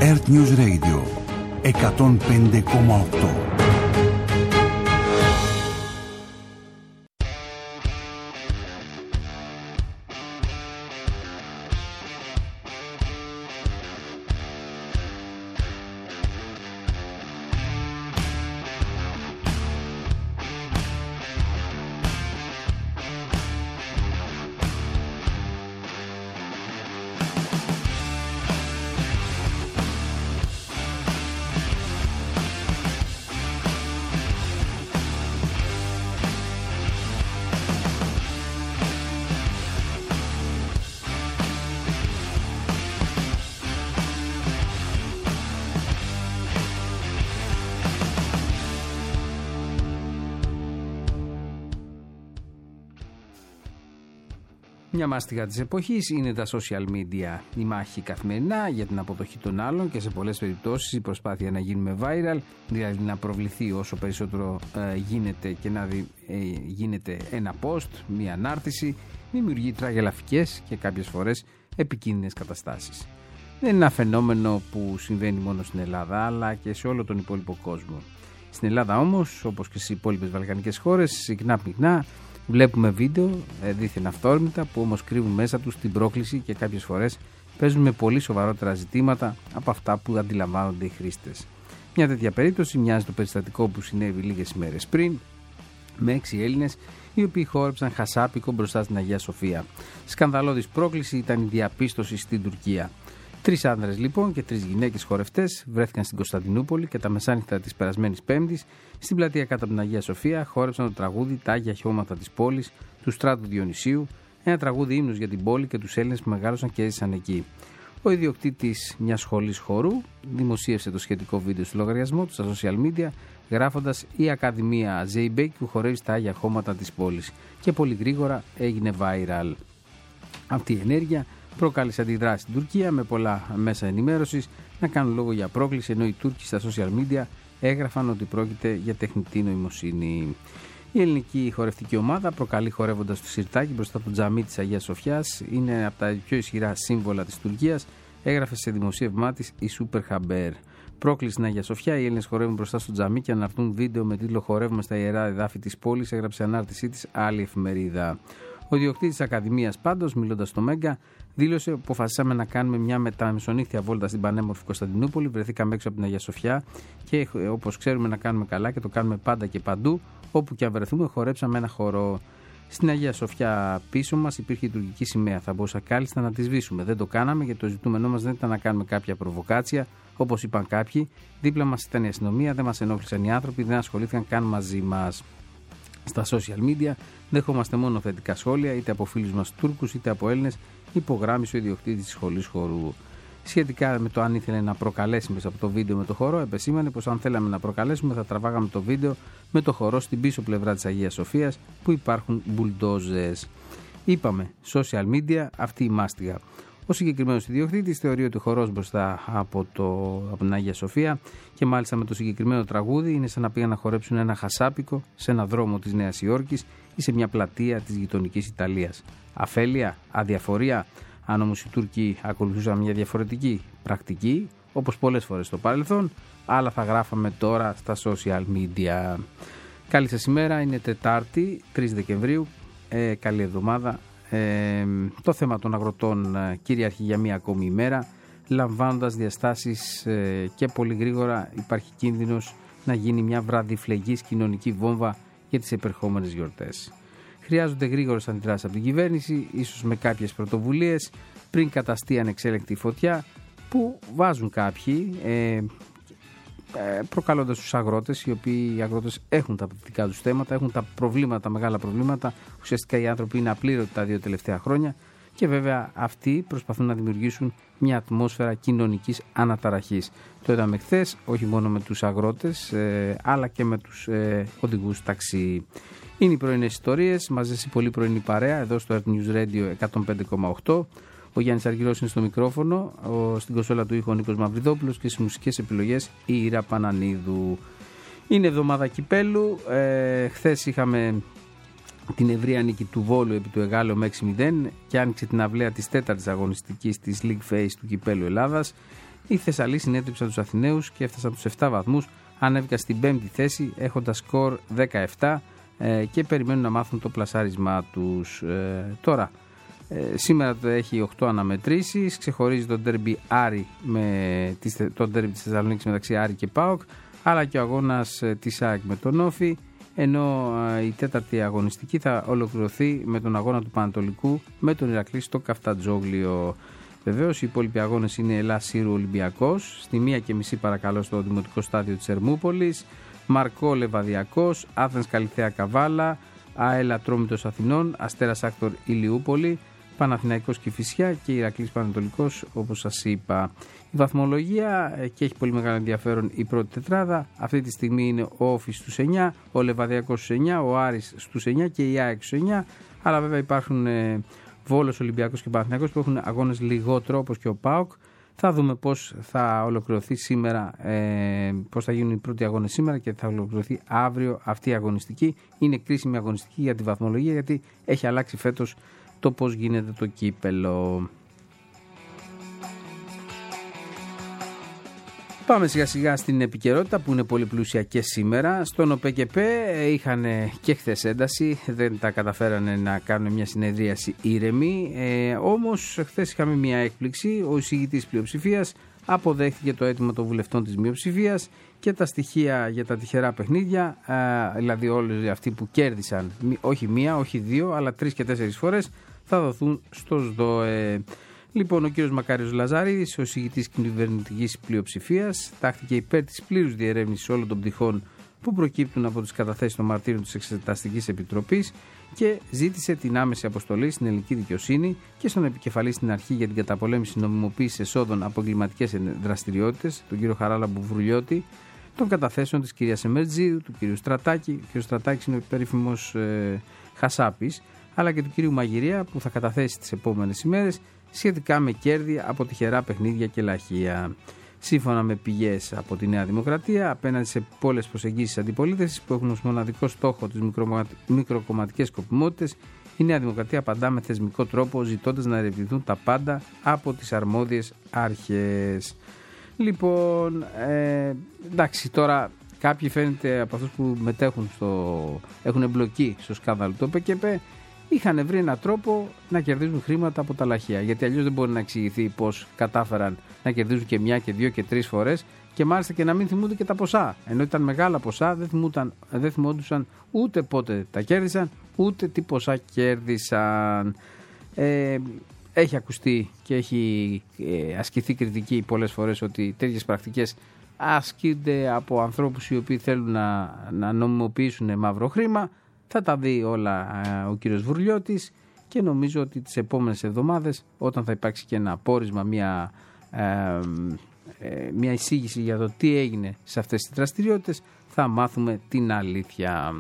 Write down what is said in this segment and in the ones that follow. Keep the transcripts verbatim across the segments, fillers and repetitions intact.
Earth News Radio εκατόν πέντε κόμμα οκτώ. Μια μάστιγα της εποχής είναι τα social media. Η μάχη καθημερινά για την αποδοχή των άλλων και σε πολλές περιπτώσεις η προσπάθεια να γίνουμε viral, δηλαδή να προβληθεί όσο περισσότερο ε, γίνεται και να δι, ε, γίνεται ένα post, μια ανάρτηση, δημιουργεί τραγελαφικές και κάποιες φορές επικίνδυνες καταστάσεις. Δεν είναι ένα φαινόμενο που συμβαίνει μόνο στην Ελλάδα, αλλά και σε όλο τον υπόλοιπο κόσμο. Στην Ελλάδα όμως, όπως και στις υπόλοιπες βαλκανικές χώρες, συχνά πυκνά βλέπουμε βίντεο δίθεν αυθόρμητα που όμως κρύβουν μέσα τους την πρόκληση και κάποιες φορές παίζουν με πολύ σοβαρότερα ζητήματα από αυτά που αντιλαμβάνονται οι χρήστες. Μια τέτοια περίπτωση μοιάζει το περιστατικό που συνέβη λίγες ημέρες πριν με έξι Έλληνες οι οποίοι χόρεψαν χασάπικο μπροστά στην Αγία Σοφία. Σκανδαλώδης πρόκληση ήταν η διαπίστωση στην Τουρκία. Τρεις άνδρες λοιπόν και τρεις γυναίκες χορευτές βρέθηκαν στην Κωνσταντινούπολη και τα μεσάνυχτα της περασμένης Πέμπτης στην πλατεία κάτω από την Αγία Σοφία χόρεψαν το τραγούδι «Τα Άγια Χώματα της πόλης» του Στράτου Διονυσίου, ένα τραγούδι ύμνος για την πόλη και τους Έλληνες που μεγάλωσαν και έζησαν εκεί. Ο ιδιοκτήτης μιας σχολής χορού δημοσίευσε το σχετικό βίντεο στο λογαριασμό του στα social media, γράφοντας «Η Ακαδημία Ζέιμπεκ που χορεύει στα Άγια Χώματα της πόλης» και πολύ γρήγορα έγινε viral. Αυτή η ενέργεια προκάλεσε αντιδράσεις στην Τουρκία με πολλά μέσα ενημέρωσης να κάνουν λόγο για πρόκληση, ενώ οι Τούρκοι στα social media έγραφαν ότι πρόκειται για τεχνητή νοημοσύνη. Η ελληνική χορευτική ομάδα προκαλεί χορεύοντας το σιρτάκι μπροστά από το τζαμί της Αγίας Σοφιάς. Είναι από τα πιο ισχυρά σύμβολα της Τουρκίας, έγραφε σε δημοσίευμά της η Super Haber. Πρόκληση στην Αγία Σοφιά, οι Έλληνες χορεύουν μπροστά στο τζαμί και αναρτούν βίντεο με τίτλο «Χορεύουμε στα ιερά εδάφη της πόλης», έγραψε ανάρτησή της άλλη εφημερίδα. Ο ιδιοκτήτης της Ακαδημίας, πάντως, μιλώντας στο Μέγκα, δήλωσε: «Αποφασίσαμε να κάνουμε μια μεταμεσονύχτια βόλτα στην πανέμορφη Κωνσταντινούπολη. Βρεθήκαμε έξω από την Αγία Σοφιά και όπως ξέρουμε να κάνουμε καλά και το κάνουμε πάντα και παντού, όπου και αν βρεθούμε, χορέψαμε ένα χορό. Στην Αγία Σοφιά πίσω μας υπήρχε η τουρκική σημαία. Θα μπορούσα κάλλιστα να τη σβήσουμε. Δεν το κάναμε γιατί το ζητούμενό μας δεν ήταν να κάνουμε κάποια προβοκάτσια, όπως είπαν κάποιοι. Δίπλα μας ήταν η αστυνομία, δεν μας ενόχλησαν οι άνθρωποι, δεν ασχολήθηκαν καν μαζί μας». Στα social media δεχόμαστε μόνο θετικά σχόλια, είτε από φίλους μας Τούρκους είτε από Έλληνες, υπογράμμισε ο ιδιοκτήτης της σχολής χορού. Σχετικά με το αν ήθελε να προκαλέσει μέσα από το βίντεο με το χορό, επεσήμανε πως αν θέλαμε να προκαλέσουμε θα τραβάγαμε το βίντεο με το χορό στην πίσω πλευρά της Αγίας Σοφίας που υπάρχουν μπουλντόζες. Είπαμε, social media, αυτή η μάστιγα. Ο συγκεκριμένος ιδιοκτήτης θεωρεί ότι ο χορός μπροστά από, το, από την Αγία Σοφία και μάλιστα με το συγκεκριμένο τραγούδι είναι σαν να πήγαν να χορέψουν ένα χασάπικο σε ένα δρόμο της Νέας Υόρκης ή σε μια πλατεία της γειτονικής Ιταλίας. Αφέλεια, αδιαφορία, αν όμως οι Τούρκοι ακολουθούσαν μια διαφορετική πρακτική, όπως πολλές φορές στο παρελθόν, άλλα θα γράφαμε τώρα στα social media. Καλή σας ημέρα, είναι Τετάρτη, τρεις Δεκεμβρίου, ε, καλή εβδομάδα. Ε, το θέμα των αγροτών ε, κυριαρχεί για μία ακόμη ημέρα, λαμβάνοντας διαστάσεις ε, και πολύ γρήγορα υπάρχει κίνδυνος να γίνει μια βραδιφλεγής κοινωνική βόμβα για τις επερχόμενες γιορτές. Χρειάζονται γρήγορες αντιδράσεις από την κυβέρνηση, ίσως με κάποιες πρωτοβουλίες πριν καταστεί ανεξέλεγκτη φωτιά που βάζουν κάποιοι, ε, προκαλώντας τους αγρότες, οι οποίοι οι αγρότες έχουν τα δικά τους θέματα, έχουν τα προβλήματα, τα μεγάλα προβλήματα. Ουσιαστικά οι άνθρωποι είναι απλήρωτοι τα δύο τελευταία χρόνια και βέβαια αυτοί προσπαθούν να δημιουργήσουν μια ατμόσφαιρα κοινωνικής αναταραχής. Το είδαμε χθες, όχι μόνο με τους αγρότες, ε, αλλά και με τους ε, οδηγούς ταξί. Είναι οι πρωινές ιστορίες, μαζί σε πολύ πρωινή παρέα, εδώ στο Earth News Radio εκατόν πέντε κόμμα οκτώ. Ο Γιάννης Αργυρός είναι στο μικρόφωνο, ο, στην κονσόλα του ήχου ο Νίκος Μαυριδόπουλος και στις μουσικές επιλογές η Ήρα Πανανίδου. Είναι εβδομάδα κυπέλου, ε, χθες είχαμε την ευρεία νίκη του Βόλου επί του Εγάλεο με έξι μηδέν και άνοιξε την αυλαία της τέταρτης αγωνιστικής της League Phase του Κυπέλου Ελλάδας. Οι Θεσσαλοί συνέτριψαν τους Αθηναίους και έφτασαν τους επτά βαθμούς, ανέβηκαν στην πέμπτη θέση έχοντας σκορ δεκαεπτά ε, και περιμένουν να μάθουν το πλασάρισμά τους. Ε, τώρα, ε, σήμερα το έχει οκτώ αναμετρήσεις, ξεχωρίζει το ντέρμπι Άρη με το ντέρμπι της Θεσσαλονίκης μεταξύ Άρη και ΠΑΟΚ, αλλά και ο αγώνας ε, της ΑΕΚ με τον Όφη, ενώ ε, η τέταρτη αγωνιστική θα ολοκληρωθεί με τον αγώνα του Πανατολικού με τον Ηρακλή στο Καφτατζόγλιο. Βεβαίως οι υπόλοιποι αγώνες είναι Ελλάς Σύρου Ολυμπιακός, στη μία και μισή παρακαλώ στο Δημοτικό Στάδιο της Ερμούπολης, Μαρκό Λεβαδιακός, Άθενς Καλιθέα Καβάλα, ΑΕΛ Ατρόμητος Αθηνών, Αστέρας Άκτορ Ηλιούπολη, Παναθηναϊκός Κηφισιά και Ηρακλής Πανατολικός, όπως σας είπα. Η βαθμολογία, και έχει πολύ μεγάλο ενδιαφέρον η πρώτη τετράδα, αυτή τη στιγμή είναι ο Όφης στους εννιά, ο Λεβαδιακός στους εννιά, ο Άρης στους εννιά και η ΑΕΚ στους εννιά, αλλά βέβαια υπάρχουν ε, Βόλος, Ολυμπιακός και Παναθηναϊκός που έχουν αγώνες λιγότερο, όπως και ο ΠΑΟΚ. Θα δούμε πώς θα ολοκληρωθεί σήμερα, ε, πώς θα γίνουν οι πρώτοι αγώνες σήμερα και θα ολοκληρωθεί αύριο αυτή η αγωνιστική. Είναι κρίσιμη αγωνιστική για τη βαθμολογία, γιατί έχει αλλάξει φέτος το πώς γίνεται το κύπελο. Πάμε σιγά σιγά στην επικαιρότητα που είναι πολύ πλούσια και σήμερα. Στον ΟΠΕΚΕΠΕ είχαν και χθες ένταση, δεν τα καταφέρανε να κάνουν μια συνεδρίαση ήρεμη. Ε, όμως χθες είχαμε μια έκπληξη. Ο εισηγητής πλειοψηφίας αποδέχθηκε το αίτημα των βουλευτών της μειοψηφίας και τα στοιχεία για τα τυχερά παιχνίδια, ε, δηλαδή όλοι αυτοί που κέρδισαν, όχι μία, όχι δύο, αλλά τρεις και τέσσερις φορές, θα δοθούν στο ΣΔΟΕ. Λοιπόν, ο κ. Μακάριος Λαζαρίδης, ο εισηγητής κυβερνητικής πλειοψηφίας, τάχθηκε υπέρ της πλήρους διερεύνησης όλων των πτυχών που προκύπτουν από τις καταθέσεις των μαρτύρων της Εξεταστικής Επιτροπής και ζήτησε την άμεση αποστολή στην ελληνική δικαιοσύνη και στον επικεφαλή στην αρχή για την καταπολέμηση νομιμοποίησης εσόδων από εγκληματικές δραστηριότητες, τον κ. Χαράλα Μπουβρουλιώτη, των καταθέσεων της κ. Εμερτζίδου, του κ. Στρατάκη. Ο κ. Στρατάκης είναι ο περίφημος ε, Χασάπης, αλλά και του κ. Μαγειρία που θα καταθέσει τις επόμενες ημέρες σχετικά με κέρδη από τυχερά παιχνίδια και λαχεία. Σύμφωνα με πηγές από τη Νέα Δημοκρατία, απέναντι σε πολλές προσεγγίσεις αντιπολίτευσης που έχουν ως μοναδικό στόχο τις μικροκομματικές σκοπιμότητες, η Νέα Δημοκρατία απαντά με θεσμικό τρόπο, ζητώντας να ερευνηθούν τα πάντα από τις αρμόδιες αρχές. Λοιπόν, ε, εντάξει, τώρα κάποιοι φαίνεται από αυτούς που μετέχουν στο, έχουν εμπλοκεί στο σκάνδαλο του ΟΠΕΚΕΠΕ, είχαν βρει έναν τρόπο να κερδίζουν χρήματα από τα λαχεία. Γιατί αλλιώς δεν μπορεί να εξηγηθεί πώς κατάφεραν να κερδίζουν και μια και δύο και τρεις φορές και μάλιστα και να μην θυμούνται και τα ποσά. Ενώ ήταν μεγάλα ποσά, δεν, θυμούνταν, δεν θυμόντουσαν ούτε πότε τα κέρδισαν, ούτε τι ποσά κέρδισαν. Ε, έχει ακουστεί και έχει ε, ασκηθεί κριτική πολλές φορές ότι τέτοιες πρακτικές ασκούνται από ανθρώπους οι οποίοι θέλουν να, να νομιμοποιήσουν μαύρο χρήμα. Θα τα δει όλα ο κύριος Βουρλιώτης και νομίζω ότι τις επόμενες εβδομάδες, όταν θα υπάρξει και ένα πόρισμα, μια, ε, ε, μια εισήγηση για το τι έγινε σε αυτές τις δραστηριότητες, θα μάθουμε την αλήθεια.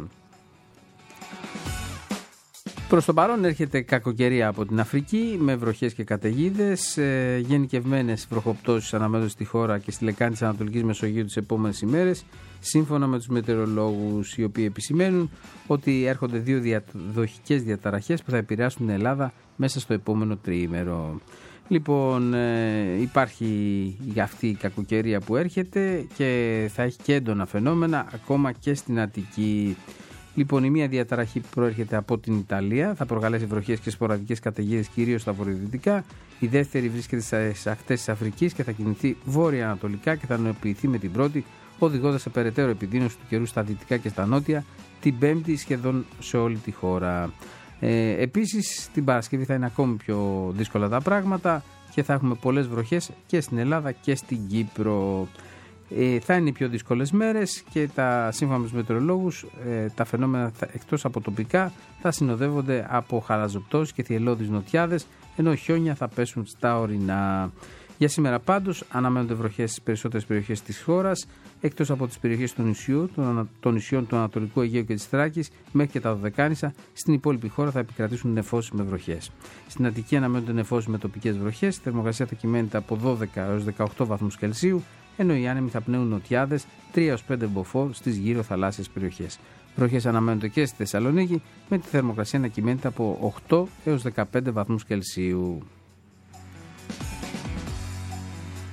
Προς το παρόν έρχεται κακοκαιρία από την Αφρική με βροχές και καταιγίδες, ε, γενικευμένες βροχοπτώσεις αναμένονται στη χώρα και στη λεκάνη της Ανατολικής Μεσογείου τις επόμενες ημέρες, σύμφωνα με τους μετεωρολόγους, οι οποίοι επισημαίνουν ότι έρχονται δύο διαδοχικές διαταραχές που θα επηρεάσουν την Ελλάδα μέσα στο επόμενο τριήμερο. Λοιπόν, ε, υπάρχει για αυτή η κακοκαιρία που έρχεται και θα έχει και έντονα φαινόμενα ακόμα και στην Αττική. Λοιπόν, η μία διαταραχή που προέρχεται από την Ιταλία θα προκαλέσει βροχές και σποραδικές καταιγίδες κυρίως στα βορειοδυτικά. Η δεύτερη βρίσκεται στις ακτές της Αφρικής και θα κινηθεί βόρεια-ανατολικά και θα νοοποιηθεί με την πρώτη, οδηγώντας σε περαιτέρω επιδείνωση του καιρού στα δυτικά και στα νότια την Πέμπτη σχεδόν σε όλη τη χώρα. Ε, επίσης, την Παρασκευή θα είναι ακόμη πιο δύσκολα τα πράγματα και θα έχουμε πολλές βροχές και στην Ελλάδα και στην Κύπρο. Ε, θα είναι οι πιο δύσκολες μέρες και τα, σύμφωνα με τους μετεωρολόγους, ε, τα φαινόμενα θα, εκτός από τοπικά θα συνοδεύονται από χαλαζοπτώσεις και θυελλώδεις νοτιάδες, ενώ χιόνια θα πέσουν στα ορεινά. Για σήμερα πάντως αναμένονται βροχές στις περισσότερες περιοχές της χώρας, εκτός από τις περιοχές των νησιών, των, των νησιών του Ανατολικού Αιγαίου και της Θράκης μέχρι και τα Δωδεκάνησα. Στην υπόλοιπη χώρα θα επικρατήσουν νεφώσεις με βροχές. Στην Αττική αναμένονται νεφώσεις με τοπικές βροχές, η θερμοκρασία θα κυμαίνεται από δώδεκα έως δεκαοκτώ βαθμούς Κελσίου, ενώ οι άνεμοι θα πνέουν νοτιάδες τρία έως πέντε μποφόρ στις γύρω θαλάσσιες περιοχές. Βροχές αναμένονται και στη Θεσσαλονίκη, με τη θερμοκρασία να κυμαίνεται από οκτώ έως δεκαπέντε βαθμούς Κελσίου.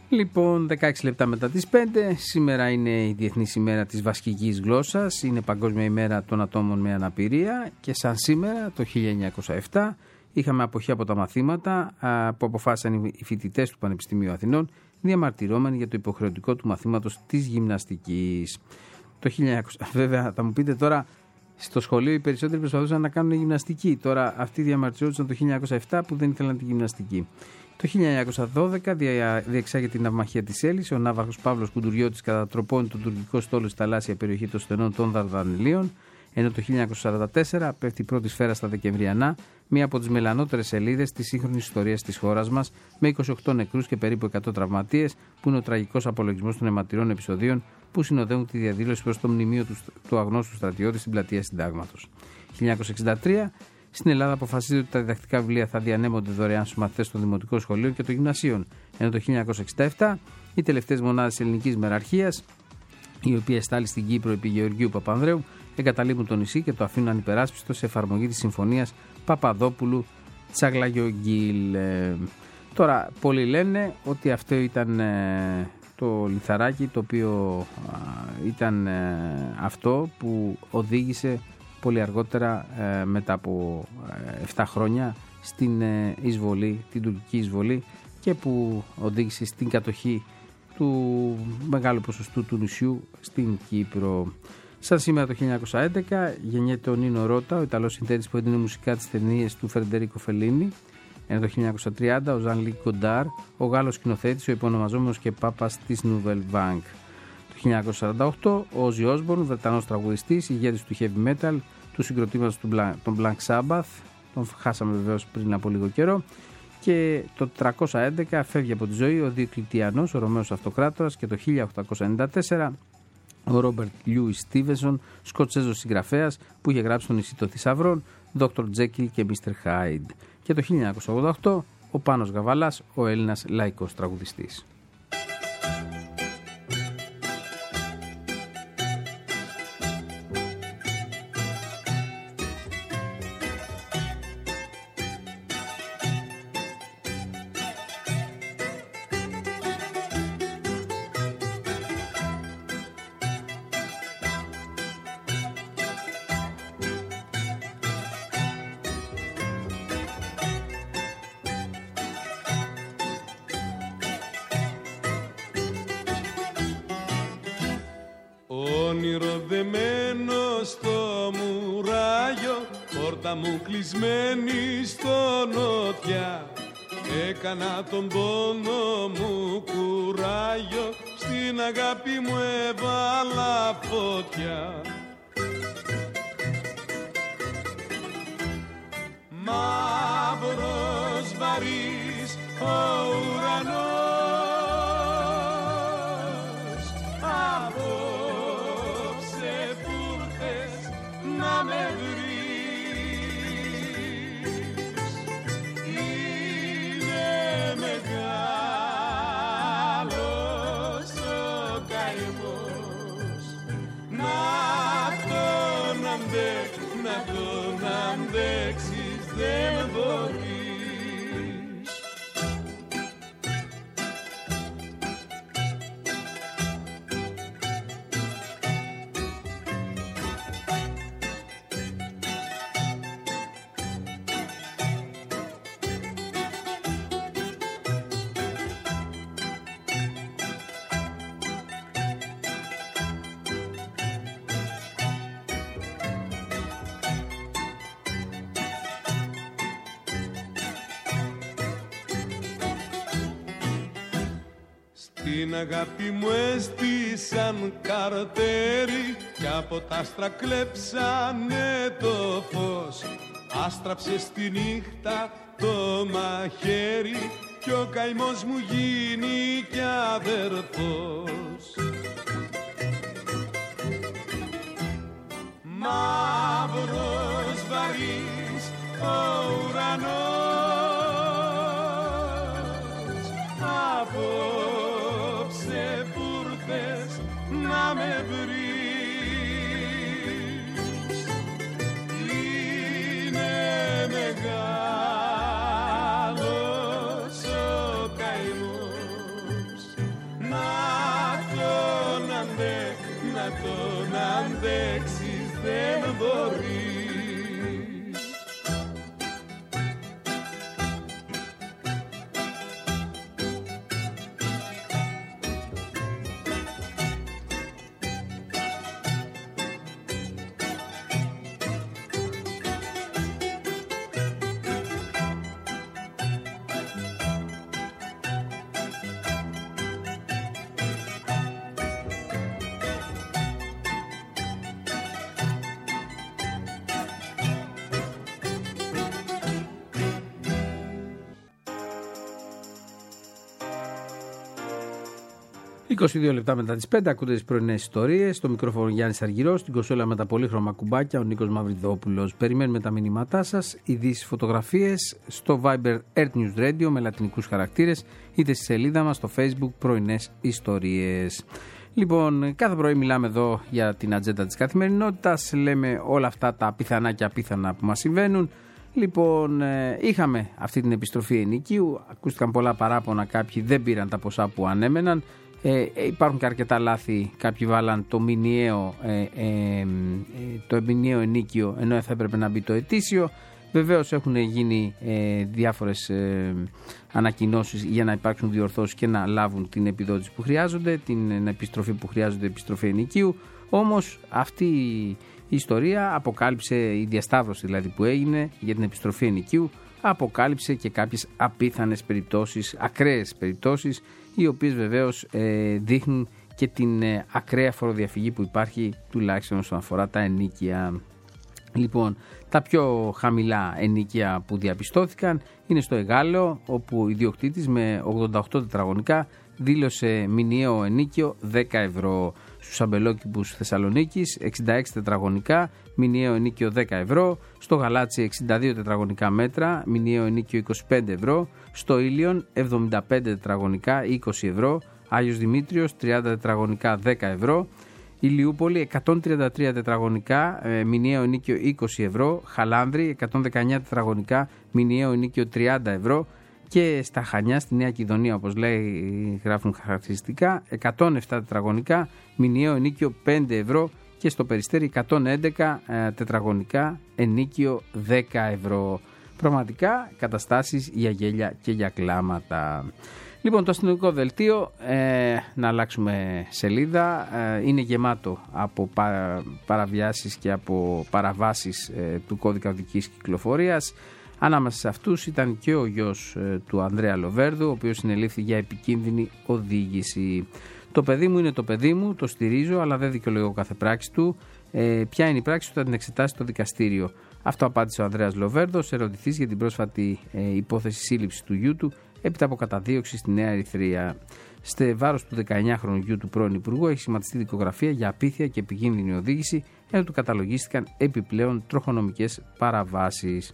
Λοιπόν, δεκαέξι λεπτά μετά τις πέντε, σήμερα είναι η Διεθνής ημέρα της βασικής γλώσσας, είναι Παγκόσμια ημέρα των ατόμων με αναπηρία και σαν σήμερα το χίλια εννιακόσια επτά είχαμε αποχή από τα μαθήματα που αποφάσισαν οι φοιτητές του Πανεπιστημίου Αθηνών, διαμαρτυρώμενοι για το υποχρεωτικό του μαθήματος της γυμναστικής. Το χίλια εννιακόσια, βέβαια θα μου πείτε τώρα, στο σχολείο οι περισσότεροι προσπαθούσαν να κάνουν γυμναστική, τώρα αυτοί διαμαρτυρόντουσαν το χίλια εννιακόσια επτά που δεν ήθελαν τη γυμναστική. Το χίλια εννιακόσια δώδεκα διεξάγεται η ναυμαχία της Έλλης. Ο ναύαρχος Παύλος Κουντουριώτης κατατροπώνει τον τουρκικό στόλο στη θαλάσσια περιοχή των στενών των Δαρδανελίων. Ενώ το χίλια εννιακόσια σαράντα τέσσερα πέφτει η πρώτη σφαίρα στα Δεκεμβριανά, μία από τις μελανότερες σελίδες της σύγχρονης ιστορίας της χώρας μας, με είκοσι οκτώ νεκρούς και περίπου εκατό τραυματίες, που είναι ο τραγικός απολογισμός των αιματηρών επεισοδίων που συνοδεύουν τη διαδήλωση προς το μνημείο του, του αγνώστου στρατιώτη στην πλατεία Συντάγματος. χίλια εννιακόσια εξήντα τρία Στην Ελλάδα αποφασίζεται ότι τα διδακτικά βιβλία θα διανέμονται δωρεάν στους μαθητές των δημοτικών σχολείων και των γυμνασίων. Ενώ το χίλια εννιακόσια εξήντα επτά οι τελευταίες μονάδες της ελληνικής μεραρχίας, οι οποίες στάλει στην Κύπρο επί Γεωργίου Παπανδρέου, εγκαταλείπουν το νησί και το αφήνουν ανυπεράσπιστο σε εφαρμογή της συμφωνίας Παπαδόπουλου-Τσαγλαγιογγίλ. Ε, τώρα, πολλοί λένε ότι αυτό ήταν ε, το λιθαράκι το οποίο ε, ήταν ε, αυτό που οδήγησε πολύ αργότερα, ε, μετά από ε, επτά χρόνια, στην ε, εισβολή, την τουρκική εισβολή, και που οδήγησε στην κατοχή του μεγάλου ποσοστού του νησιού στην Κύπρο. Σαν σήμερα το χίλια εννιακόσια έντεκα γεννιέται ο Νίνο Ρώτα, ο Ιταλός συνθέτης που έδινε μουσικά τις ταινίες του Φρεντερίκο Φελίνι. Ενώ το χίλια εννιακόσια τριάντα ο Ζαν Λουκ Γκοντάρ, ο Γάλλος σκηνοθέτης, ο υπονομαζόμενος και πάπας της Nouvelle Vague. Το χίλια εννιακόσια σαράντα οκτώ ο Όζι Όσμπορν, Βρετανός τραγουδιστής, ηγέτης του heavy metal, του συγκροτήματος των Black Sabbath, τον χάσαμε βεβαίως πριν από λίγο καιρό. Και το τριακόσια έντεκα φεύγει από τη ζωή ο Διοκλητιανός, ο Ρωμαίος Αυτοκράτορας, και το χίλια οκτακόσια ενενήντα τέσσερα ο Ρόμπερτ Λιούις Στίβενσον, Σκοτσέζος συγγραφέας που είχε γράψει το Νησί των Θησαυρών, Δόκτωρ Τζέκιλ και Μίστερ Χάιντ. Και το χίλια εννιακόσια ογδόντα οκτώ ο Πάνος Γαβαλάς, ο Έλληνας λαϊκός τραγουδιστής. Όνειρο δεμένο στο μουράγιο, πόρτα μου κλεισμένη στο νότια. Έκανα τον πόνο μου κουράγιο, στην αγάπη μου έβαλα φωτιά. Μαύρος βαρύς ο ουρανός, να με βρεις. Είναι μεγάλος ο καημός, να τον αντε, να τον αντέξεις δεν μπορείς. Την αγάπη μου έστησαν καρτέρι κι από τα άστρα κλέψανε το φως. Άστραψε στη νύχτα το μαχαίρι κι ο καημός μου γίνει κι αδερφός. Μαύρος βαρύς ο ουρανός, απόψε πούρθες να με βρεις. Είναι μεγάλος ο καημός, είκοσι δύο λεπτά μετά τις πέντε ακούτε τις πρωινές ιστορίες. Στο μικρόφωνο Γιάννης Αργυρός, στην κονσόλα με τα πολύχρωμα κουμπάκια ο Νίκος Μαυριδόπουλος. Περιμένουμε τα μηνύματά σας, ειδήσεις, φωτογραφίες στο Viber Earth News Radio με λατινικούς χαρακτήρες, είτε στη σελίδα μας στο Facebook πρωινές ιστορίες. Λοιπόν, κάθε πρωί μιλάμε εδώ για την ατζέντα της καθημερινότητας, λέμε όλα αυτά τα πιθανά και απίθανα που μας συμβαίνουν. Λοιπόν, ε, είχαμε αυτή την επιστροφή ενοικίου, ακούστηκαν πολλά παράπονα, κάποιοι δεν πήραν τα ποσά που ανέμεναν. Ε, υπάρχουν και αρκετά λάθη, κάποιοι βάλαν το μηνιαίο, ε, ε, ε, το μηνιαίο ενίκιο ενώ θα έπρεπε να μπει το ετήσιο. Βεβαίως έχουν γίνει ε, διάφορες ε, ανακοινώσεις για να υπάρξουν διορθώσεις και να λάβουν την επιδότηση που χρειάζονται, την επιστροφή που χρειάζονται, επιστροφή ενοικίου. Όμως αυτή η ιστορία αποκάλυψε, η διασταύρωση δηλαδή που έγινε για την επιστροφή ενοικίου, αποκάλυψε και κάποιες απίθανες περιπτώσεις, ακραίες περιπτώσεις, οι οποίες βεβαίως ε, δείχνουν και την ε, ακραία φοροδιαφυγή που υπάρχει, τουλάχιστον όσον αφορά τα ενίκια. Λοιπόν, τα πιο χαμηλά ενίκια που διαπιστώθηκαν είναι στο Εγάλεο, όπου ο ιδιοκτήτης με ογδόντα οκτώ τετραγωνικά δήλωσε μηνιαίο ενίκιο δέκα ευρώ. Στους αμπελόκηπους Θεσσαλονίκης εξήντα έξι τετραγωνικά, μηνιαίο ενίκιο δέκα ευρώ. Στο Γαλάτσι εξήντα δύο τετραγωνικά μέτρα, μηνιαίο ενίκιο είκοσι πέντε ευρώ. Στο Ήλιον εβδομήντα πέντε τετραγωνικά, είκοσι ευρώ. Άγιος Δημήτριος τριάντα τετραγωνικά, δέκα ευρώ. Ηλιούπολη εκατόν τριάντα τρία τετραγωνικά, ε, μηνιαίο ενίκιο είκοσι ευρώ. Χαλάνδρη εκατόν δεκαεννιά τετραγωνικά, μηνιαίο ενίκιο τριάντα ευρώ. Και στα Χανιά, στη Νέα Κιδωνία, όπως λέει, γράφουν χαρακτηριστικά, εκατόν επτά τετραγωνικά, μηνιαίο ενίκιο πέντε ευρώ. Και στο Περιστέρι εκατόν έντεκα ε, τετραγωνικά, ενίκιο δέκα ευρώ. Πραγματικά καταστάσεις για γέλια και για κλάματα. Λοιπόν, το αστυνομικό δελτίο, ε, να αλλάξουμε σελίδα, ε, είναι γεμάτο από πα, παραβιάσεις και από παραβάσεις ε, του κώδικα οδικής κυκλοφορίας. Ανάμεσα σε αυτούς ήταν και ο γιος ε, του Ανδρέα Λοβέρδου, ο οποίος συνελήφθη για επικίνδυνη οδήγηση. Το παιδί μου είναι το παιδί μου, το στηρίζω, αλλά δεν δικαιολογώ κάθε πράξη του. Ε, ποια είναι η πράξη του, θα την εξετάσει το δικαστήριο. Αυτό απάντησε ο Ανδρέας Λοβέρδος, ερωτηθής για την πρόσφατη ε, υπόθεση σύλληψης του γιού του έπειτα από καταδίωξη στη Νέα Ερυθρία. Στε βάρος του δεκαεννιάχρονου γιου του πρώην Υπουργού έχει σχηματιστεί δικογραφία για απίθεια και επικίνδυνη οδήγηση, ενώ του καταλογίστηκαν επιπλέον τροχονομικές παραβάσεις.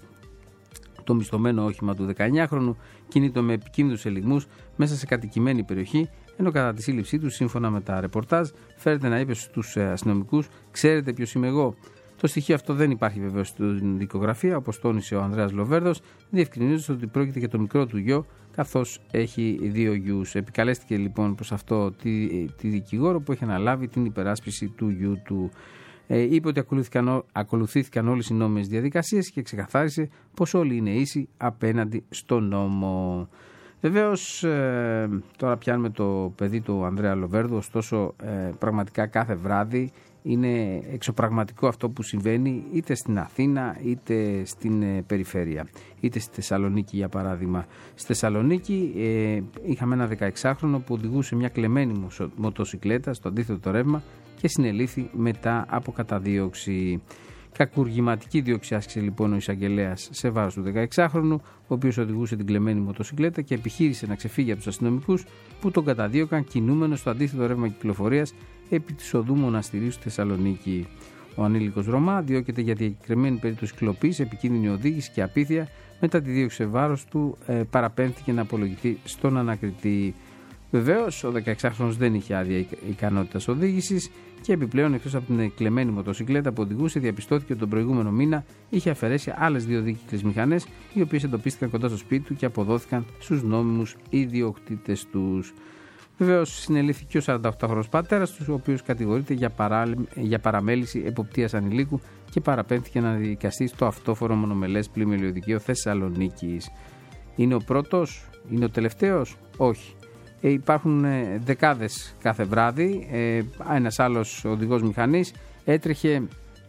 Το μισθωμένο όχημα του δεκαεννιάχρονου κινείται με επικίνδυνους ελιγμούς μέσα σε κατοικημένη περιοχή, ενώ κατά τη σύλληψή του, σύμφωνα με τα ρεπορτάζ, φέρεται να είπε στους αστυνομικούς: «Ξέρετε ποιος είμαι εγώ». Το στοιχείο αυτό δεν υπάρχει βεβαίως στην δικογραφία, όπως τόνισε ο Ανδρέας Λοβέρδος, διευκρινίζοντας ότι πρόκειται για το μικρό του γιο, καθώς έχει δύο γιους. Επικαλέστηκε λοιπόν προς αυτό τη, τη δικηγόρο που έχει αναλάβει την υπεράσπιση του γιου του. Ε, είπε ότι ακολουθήθηκαν, ακολουθήθηκαν όλες οι νόμιμες διαδικασίες και ξεκαθάρισε πως όλοι είναι ίσοι απέναντι στον νόμο. Βεβαίως, ε, τώρα πιάνουμε το παιδί του Ανδρέα Λοβέρδου, ωστόσο ε, πραγματικά κάθε βράδυ είναι εξωπραγματικό αυτό που συμβαίνει είτε στην Αθήνα είτε στην ε, περιφέρεια, είτε στη Θεσσαλονίκη για παράδειγμα. Στη Θεσσαλονίκη ε, είχαμε ένα δεκαεξάχρονο που οδηγούσε μια κλεμμένη μοτοσικλέτα στο αντίθετο ρεύμα και συνελήφθη μετά από καταδίωξη. Κακουργηματική δίωξη άσκησε λοιπόν ο εισαγγελέας σε βάρος του δεκαεξάχρονου, ο οποίος οδηγούσε την κλεμμένη μοτοσικλέτα και επιχείρησε να ξεφύγει από τους αστυνομικούς που τον καταδίωκαν κινούμενο στο αντίθετο ρεύμα κυκλοφορίας επί της οδού Μοναστηρίου στη Θεσσαλονίκη. Ο ανήλικος Ρωμά διώκεται για διακεκριμένη περίπτωση κλοπής, επικίνδυνη οδήγηση και απίθεια. Μετά τη δίωξη σε βάρος του, ε, παραπέμφθηκε να απολογηθεί στον ανακριτή. Βεβαίως, ο δεκαεξάχρονος δεν είχε άδεια ικανότητας οδήγησης και επιπλέον, εκτός από την κλεμμένη μοτοσικλέτα που οδηγούσε, διαπιστώθηκε ότι τον προηγούμενο μήνα είχε αφαιρέσει άλλες δύο δίκυκλες μηχανές, οι οποίες εντοπίστηκαν κοντά στο σπίτι του και αποδόθηκαν στους νόμιμους ιδιοκτήτες τους. Βεβαίως, συνελήφθηκε ο σαρανταοκτάχρονος πατέρας του, ο οποίος κατηγορείται για, παρά, για παραμέληση εποπτείας ανηλίκου και παραπέμφθηκε να δικαστεί στο αυτόφορο μονομελές πλημμυλιωδικείο Θεσσαλονίκης. Είναι ο πρώτος, είναι ο τελευταίος? Όχι. Ε, υπάρχουν ε, δεκάδες κάθε βράδυ. Ε, ένας άλλος οδηγός μηχανής έτρεχε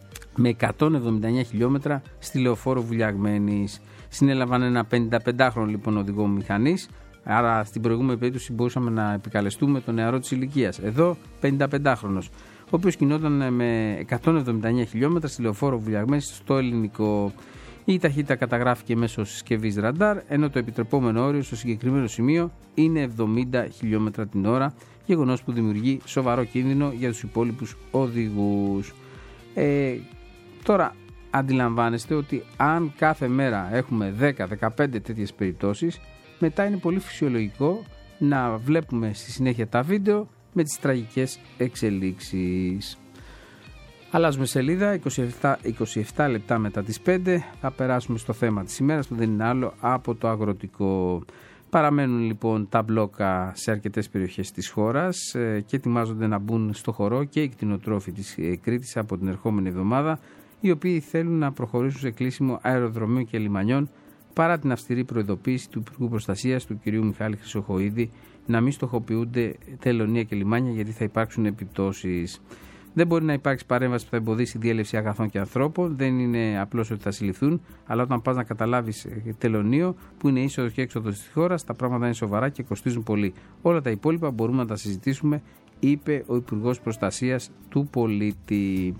με εκατόν εβδομήντα εννιά χιλιόμετρα στη Λεωφόρο Βουλιαγμένης. Συνέλαβαν ένα πενηνταπεντάχρονο λοιπόν οδηγό μηχανής. Άρα στην προηγούμενη περίπτωση μπορούσαμε να επικαλεστούμε τον νεαρό της ηλικίας. Εδώ πενηνταπεντάχρονος, ο οποίος κινόταν με εκατόν εβδομήντα εννιά χιλιόμετρα στη Λεωφόρο Βουλιαγμένης στο ελληνικό. Η ταχύτητα καταγράφηκε μέσω συσκευής ραντάρ, ενώ το επιτρεπόμενο όριο στο συγκεκριμένο σημείο είναι εβδομήντα χιλιόμετρα την ώρα γεγονός που δημιουργεί σοβαρό κίνδυνο για τους υπόλοιπους οδηγούς. Ε, τώρα αντιλαμβάνεστε ότι αν κάθε μέρα έχουμε δέκα με δεκαπέντε τέτοιες περιπτώσεις, μετά είναι πολύ φυσιολογικό να βλέπουμε στη συνέχεια τα βίντεο με τις τραγικές εξελίξεις. Αλλάζουμε σελίδα, είκοσι επτά, είκοσι επτά λεπτά μετά τις πέντε θα περάσουμε στο θέμα της ημέρας, που δεν είναι άλλο από το αγροτικό. Παραμένουν λοιπόν τα μπλόκα σε αρκετές περιοχές της χώρας και ετοιμάζονται να μπουν στο χορό και οι κτηνοτρόφοι της Κρήτης από την ερχόμενη εβδομάδα, οι οποίοι θέλουν να προχωρήσουν σε κλείσιμο αεροδρομίων και λιμανιών, παρά την αυστηρή προειδοποίηση του Υπουργού Προστασίας, του κ. Μιχάλη Χρυσοχοΐδη, να μην στοχοποιούνται τελωνία και λιμάνια, γιατί θα υπάρξουν επιπτώσεις. Δεν μπορεί να υπάρξει παρέμβαση που θα εμποδίσει διέλευση αγαθών και ανθρώπων. Δεν είναι απλώς ότι θα συλληφθούν, αλλά όταν πας να καταλάβεις τελωνίο που είναι είσοδος και έξοδος της χώρας, τα πράγματα είναι σοβαρά και κοστίζουν πολύ. Όλα τα υπόλοιπα μπορούμε να τα συζητήσουμε, είπε ο Υπουργός Προστασίας του Πολίτη.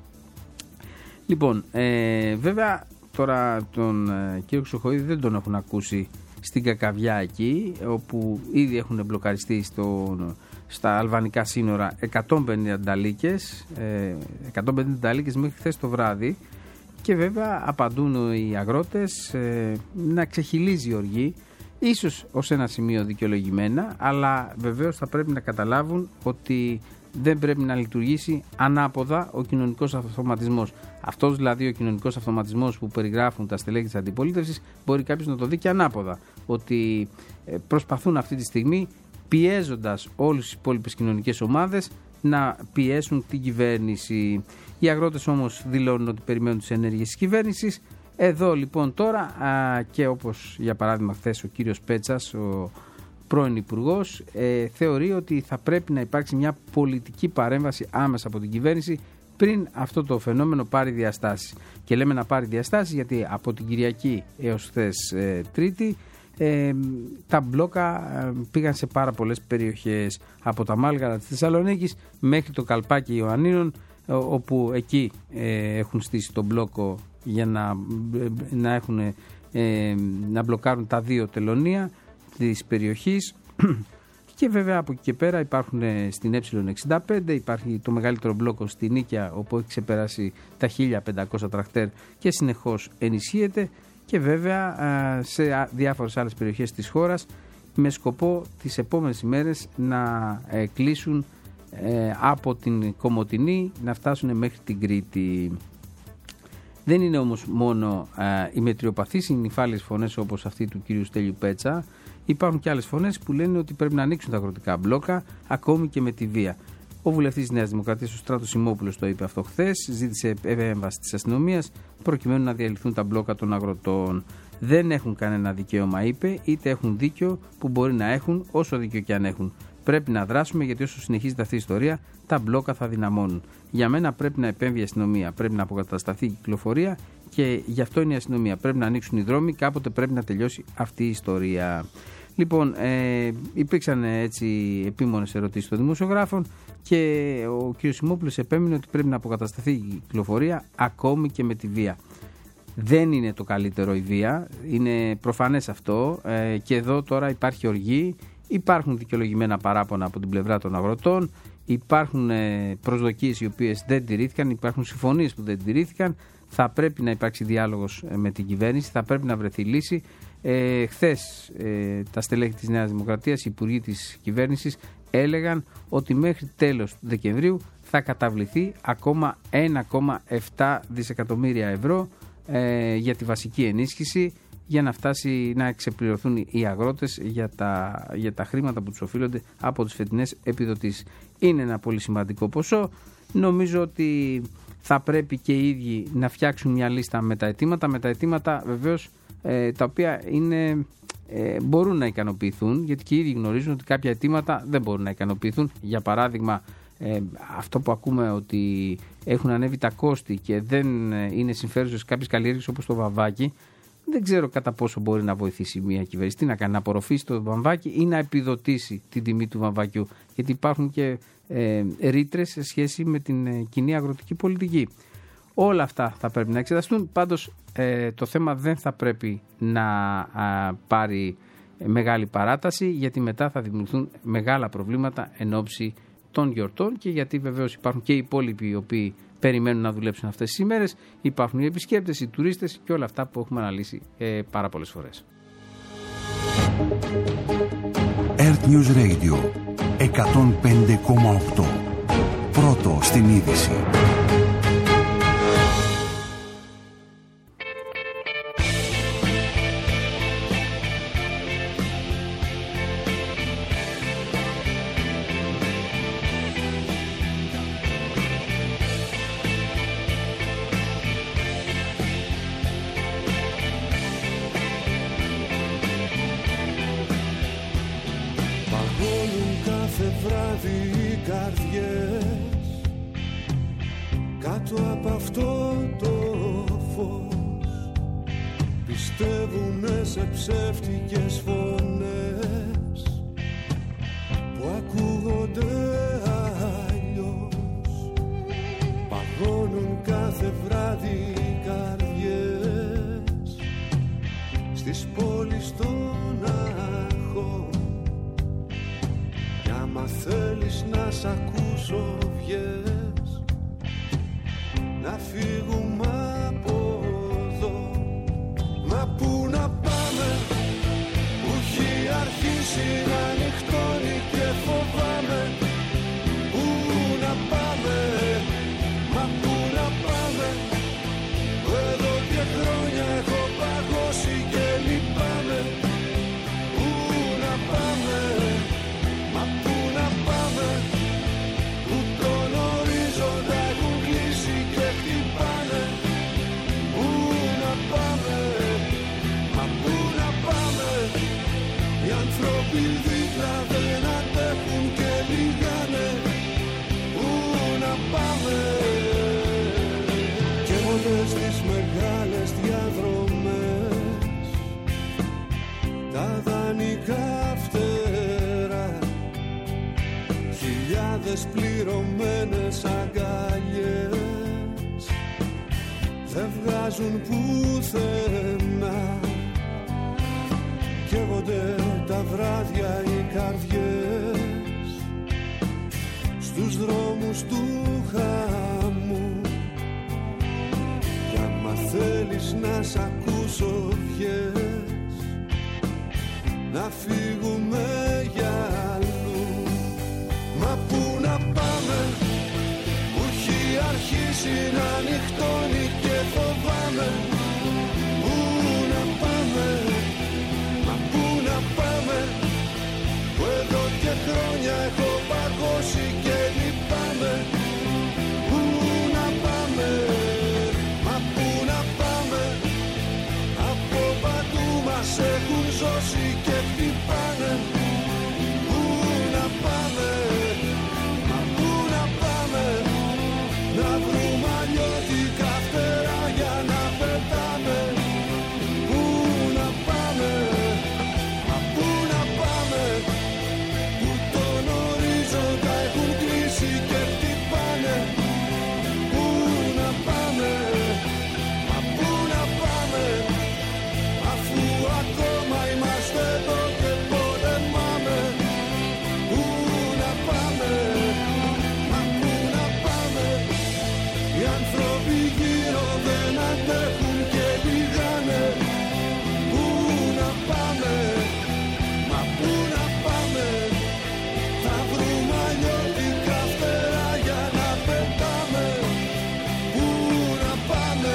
Λοιπόν, ε, βέβαια τώρα τον ε, κύριο Χρυσοχοΐδη δεν τον έχουν ακούσει στην Κακαβιά εκεί, όπου ήδη έχουν μπλοκαριστεί στο, στα αλβανικά σύνορα εκατόν πενήντα νταλίκες, ε, εκατόν πενήντα νταλίκες μέχρι χθες το βράδυ, και βέβαια απαντούν οι αγρότες ε, να ξεχυλίζει η οργή, ίσως ως ένα σημείο δικαιολογημένα, αλλά βεβαίως θα πρέπει να καταλάβουν ότι δεν πρέπει να λειτουργήσει ανάποδα ο κοινωνικός αυτοματισμός. Αυτός δηλαδή ο κοινωνικός αυτοματισμός που περιγράφουν τα στελέχη της αντιπολίτευσης, μπορεί κάποιος να το δει και ανάποδα. Ότι προσπαθούν αυτή τη στιγμή, πιέζοντας όλες τις υπόλοιπες κοινωνικές ομάδες, να πιέσουν την κυβέρνηση. Οι αγρότες όμως δηλώνουν ότι περιμένουν τις ενέργειες της κυβέρνησης. Εδώ λοιπόν τώρα, α, και όπως για παράδειγμα χθες ο κύριος Πέτσας, ο πρώην Υπουργός, ε, θεωρεί ότι θα πρέπει να υπάρξει μια πολιτική παρέμβαση άμεσα από την κυβέρνηση πριν αυτό το φαινόμενο πάρει διαστάσεις. Και λέμε να πάρει διαστάσεις γιατί από την Κυριακή έως χθες ε, Τρίτη ε, τα μπλόκα ε, πήγαν σε πάρα πολλές περιοχές, από τα Μάλγαρα της Θεσσαλονίκης μέχρι το Καλπάκι Ιωαννίνων, ε, όπου εκεί ε, έχουν στήσει τον μπλόκο για να, ε, να, έχουν, ε, να μπλοκάρουν τα δύο τελωνία της περιοχής. Και βέβαια από εκεί και πέρα υπάρχουν στην Ε εξήντα πέντε, υπάρχει το μεγαλύτερο μπλόκο στη Νίκαια, όπου έχει ξεπεράσει τα χίλια πεντακόσια τρακτέρ και συνεχώς ενισχύεται, και βέβαια σε διάφορες άλλες περιοχές της χώρας, με σκοπό τις επόμενες ημέρες να κλείσουν από την Κομοτηνή, να φτάσουν μέχρι την Κρήτη. Δεν είναι όμως μόνο οι μετριοπαθείς, οι νυφάλιες φωνές όπως αυτή του κυρίου Στέλιου Πέτσα. Υπάρχουν και άλλες φωνές που λένε ότι πρέπει να ανοίξουν τα αγροτικά μπλόκα, ακόμη και με τη βία. Ο βουλευτής της Νέας Δημοκρατίας, ο Στράτος Σιμόπουλος, το είπε αυτό χθες, ζήτησε επέμβαση της αστυνομίας προκειμένου να διαλυθούν τα μπλόκα των αγροτών. Δεν έχουν κανένα δικαίωμα, είπε, είτε έχουν δίκιο που μπορεί να έχουν, όσο δίκιο και αν έχουν. Πρέπει να δράσουμε, γιατί όσο συνεχίζεται αυτή η ιστορία, τα μπλόκα θα δυναμώνουν. Για μένα πρέπει να επέμβει η αστυνομία, πρέπει να αποκατασταθεί η κυκλοφορία, και γι' αυτό είναι η αστυνομία. Πρέπει να ανοίξουν οι δρόμοι, κάποτε πρέπει να τελειώσει αυτή η ιστορία. Λοιπόν, ε, υπήρξαν έτσι επίμονες ερωτήσεις των δημοσιογράφων και ο κ. Σιμόπουλος επέμεινε ότι πρέπει να αποκατασταθεί η κυκλοφορία ακόμη και με τη βία. Δεν είναι το καλύτερο η βία, είναι προφανές αυτό, ε, και εδώ τώρα υπάρχει οργή, υπάρχουν δικαιολογημένα παράπονα από την πλευρά των αγροτών, υπάρχουν ε, προσδοκίες οι οποίες δεν τηρήθηκαν, υπάρχουν συμφωνίες που δεν τηρήθηκαν, θα πρέπει να υπάρξει διάλογος ε, με την κυβέρνηση, θα πρέπει να βρεθεί λύση. Ε, χθες ε, τα στελέχη της Νέας Δημοκρατίας, οι υπουργοί της κυβέρνησης, έλεγαν ότι μέχρι τέλος του Δεκεμβρίου θα καταβληθεί ακόμα ένα κόμμα επτά δισεκατομμύρια ευρώ ε, για τη βασική ενίσχυση, για να φτάσει να ξεπληρωθούν οι αγρότες για τα, για τα χρήματα που τους οφείλονται από τις φετινές επιδοτήσεις. Είναι ένα πολύ σημαντικό ποσό. Νομίζω ότι θα πρέπει και οι ίδιοι να φτιάξουν μια λίστα με τα αιτήματα, με τα αιτήματα βεβαίως ε, τα οποία είναι, ε, μπορούν να ικανοποιηθούν, γιατί και οι ίδιοι γνωρίζουν ότι κάποια αιτήματα δεν μπορούν να ικανοποιηθούν. Για παράδειγμα, ε, αυτό που ακούμε ότι έχουν ανέβει τα κόστη και δεν είναι συμφέρουσες κάποιες καλλιέργειες όπως το βαμβάκι, δεν ξέρω κατά πόσο μπορεί να βοηθήσει μια κυβέρνηση. Τι να κάνει, να απορροφήσει το βαμβάκι ή να επιδοτήσει την τιμή του βαμβακιού. Γιατί υπάρχουν και ε, ρήτρες σε σχέση με την ε, κοινή αγροτική πολιτική. Όλα αυτά θα πρέπει να εξεταστούν. Πάντως ε, το θέμα δεν θα πρέπει να α, πάρει μεγάλη παράταση, γιατί μετά θα δημιουργηθούν μεγάλα προβλήματα εν ώψη των γιορτών και γιατί βεβαίως υπάρχουν και οι υπόλοιποι οι οποίοι περιμένουν να δουλέψουν αυτές τις ημέρες, υπάρχουν οι επισκέπτες, οι τουρίστες και όλα αυτά που έχουμε αναλύσει ε, πάρα πολλές φορές. Earth News Radio εκατόν πέντε κόμμα οκτώ. Πρώτο στην είδηση. Κάτω από αυτό το φως πιστεύουνε σε ψεύτικες φωνές που ακούγονται αλλιώς. Παγώνουν κάθε βράδυ οι καρδιές στις πόλεις των αχών. Κι άμα θέλεις να σ' ακούσω βγες, να φύγουμε από εδώ. Μα πού να πάμε που έχει αρχίσει να νυχτώνει και φοβάμαι. Πού να πάμε, μα πού να πάμε, εδώ και χρόνια έχω παγώσει και λυπάμαι. Πού να πάμε, μα πού να πάμε, που τον ορίζοντα έχουν κλείσει και χτυπάνε. Πού να πάμε, μα πού να πάμε, οι άνθρωποι δίπλα δεν αντέχουν και λυγάνε. Πού να πάμε, και όλες τις μεγάλες διαδρομές, τα δανεικά φτερά, χιλιάδες πληρωμένες αγκαλιές δεν βγάζουν πουθενά. Καίγονται τα βράδια οι καρδιές στους δρόμους του χαμού. Κι άμα θέλεις να σ' ακούσω βγες, να φύγουμε για αλλού. Μα πού να πάμε που έχει αρχίσει να νυχτώνει και φοβάμαι. Πού να πάμε, μα πού να πάμε, που εδώ και χρόνια έχω παγώσει και λυπάμαι. Πού να πάμε, μα πού να πάμε, από παντού μας έχουν ζώσει και χτυπάνε. Πού να πάμε, μα πού να πάμε, να βρούμε αλλιώτικα φτερά για να πετάμε. Πού να πάμε, μα πού να πάμε, που τον ορίζοντα έχουν κλείσει και χτυπάνε. Πού να πάμε, μα πού να πάμε, αφού ακόμα είμαστε εδώ και πολεμάμε. Πού να πάμε, μα πού να πάμε, οι άνθρωποι γύρω δεν αντέχουν και λυγάνε. Πού να πάμε, μα πού να πάμε, θα βρούμε αλλιώτικα φτερά για να πετάμε. Πού να πάμε.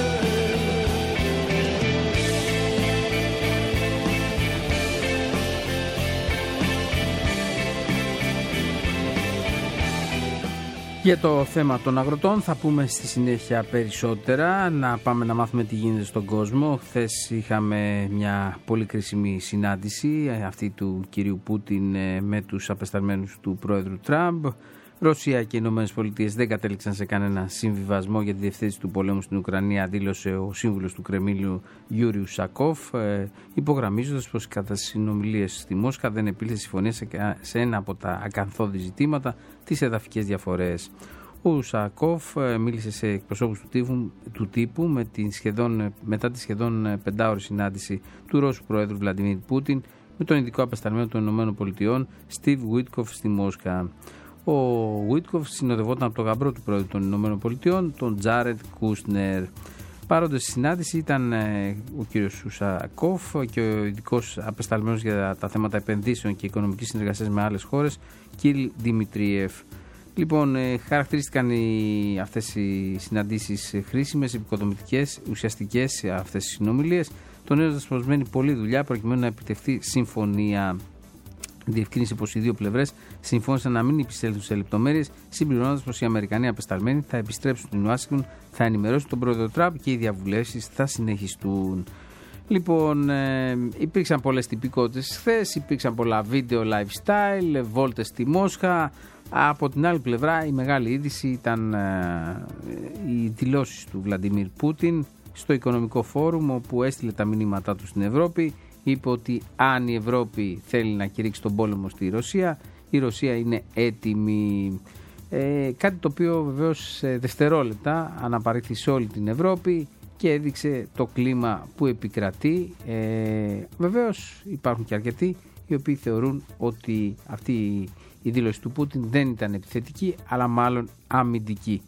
Για το θέμα των αγροτών θα πούμε στη συνέχεια περισσότερα. Να πάμε να μάθουμε τι γίνεται στον κόσμο. Χθες είχαμε μια πολύ κρίσιμη συνάντηση, αυτή του κυρίου Πούτιν με τους απεσταλμένους του πρόεδρου Τραμπ. Ρωσία και οι Ηνωμένες Πολιτείες δεν κατέληξαν σε κανένα συμβιβασμό για τη διευθέτηση του πολέμου στην Ουκρανία, δήλωσε ο σύμβουλος του Κρεμλίνου Γιούρι Ουσακόφ, ε, υπογραμμίζοντας πως κατά τις συνομιλίες στη Μόσχα δεν επήλθε συμφωνία σε ένα από τα ακαθόδη ζητήματα, τις εδαφικές διαφορές. Ο Ουσακόφ ε, μίλησε σε εκπροσώπους του τύπου, του τύπου με την σχεδόν, μετά τη σχεδόν πεντάωρη συνάντηση του Ρώσου Προέδρου Βλαντιμίρ Πούτιν με τον ειδικό απεσταλμένο των ΗΠΑ Steve Witkoff στη Μόσχα. Ο Witkoff συνοδευόταν από τον γαμπρό του πρόεδρου των ΗΠΑ, τον Τζάρετ Κούσνερ. Παρόντες στη συνάντηση ήταν ε, ο κ. Σουσακόφ και ο ειδικός απεσταλμένος για τα θέματα επενδύσεων και οικονομικής συνεργασίας με άλλες χώρες, Κιλ Δημητρίεφ. Λοιπόν, ε, χαρακτηρίστηκαν οι, αυτές οι συναντήσεις χρήσιμες, επικοδομητικές, ουσιαστικές αυτές οι συνομιλίες, τονίζοντας πως μένει πολλή δουλειά προκειμένου να επιτευχθεί συμφωνία. Διευκρίνησε πως οι δύο πλευρές συμφώνησαν να μην επισέλθουν σε λεπτομέρειες, συμπληρώνοντας πως οι Αμερικανοί απεσταλμένοι θα επιστρέψουν στην Ουάσιγκτον, θα ενημερώσουν τον πρόεδρο Τραμπ και οι διαβουλεύσεις θα συνεχιστούν. Λοιπόν, ε, υπήρξαν πολλές τυπικότητες χθες, υπήρξαν πολλά βίντεο lifestyle, βόλτες στη Μόσχα. Από την άλλη πλευρά, η μεγάλη είδηση ήταν ε, οι δηλώσεις του Βλαντιμίρ Πούτιν στο Οικονομικό Φόρουμ, όπου έστειλε τα μηνύματά του στην Ευρώπη. Είπε ότι αν η Ευρώπη θέλει να κηρύξει τον πόλεμο στη Ρωσία, η Ρωσία είναι έτοιμη. Ε, κάτι το οποίο βεβαίως σε δευτερόλεπτα αναπαρήχθη σε όλη την Ευρώπη και έδειξε το κλίμα που επικρατεί. Ε, βεβαίως υπάρχουν και αρκετοί οι οποίοι θεωρούν ότι αυτή η δήλωση του Πούτιν δεν ήταν επιθετική, αλλά μάλλον αμυντική.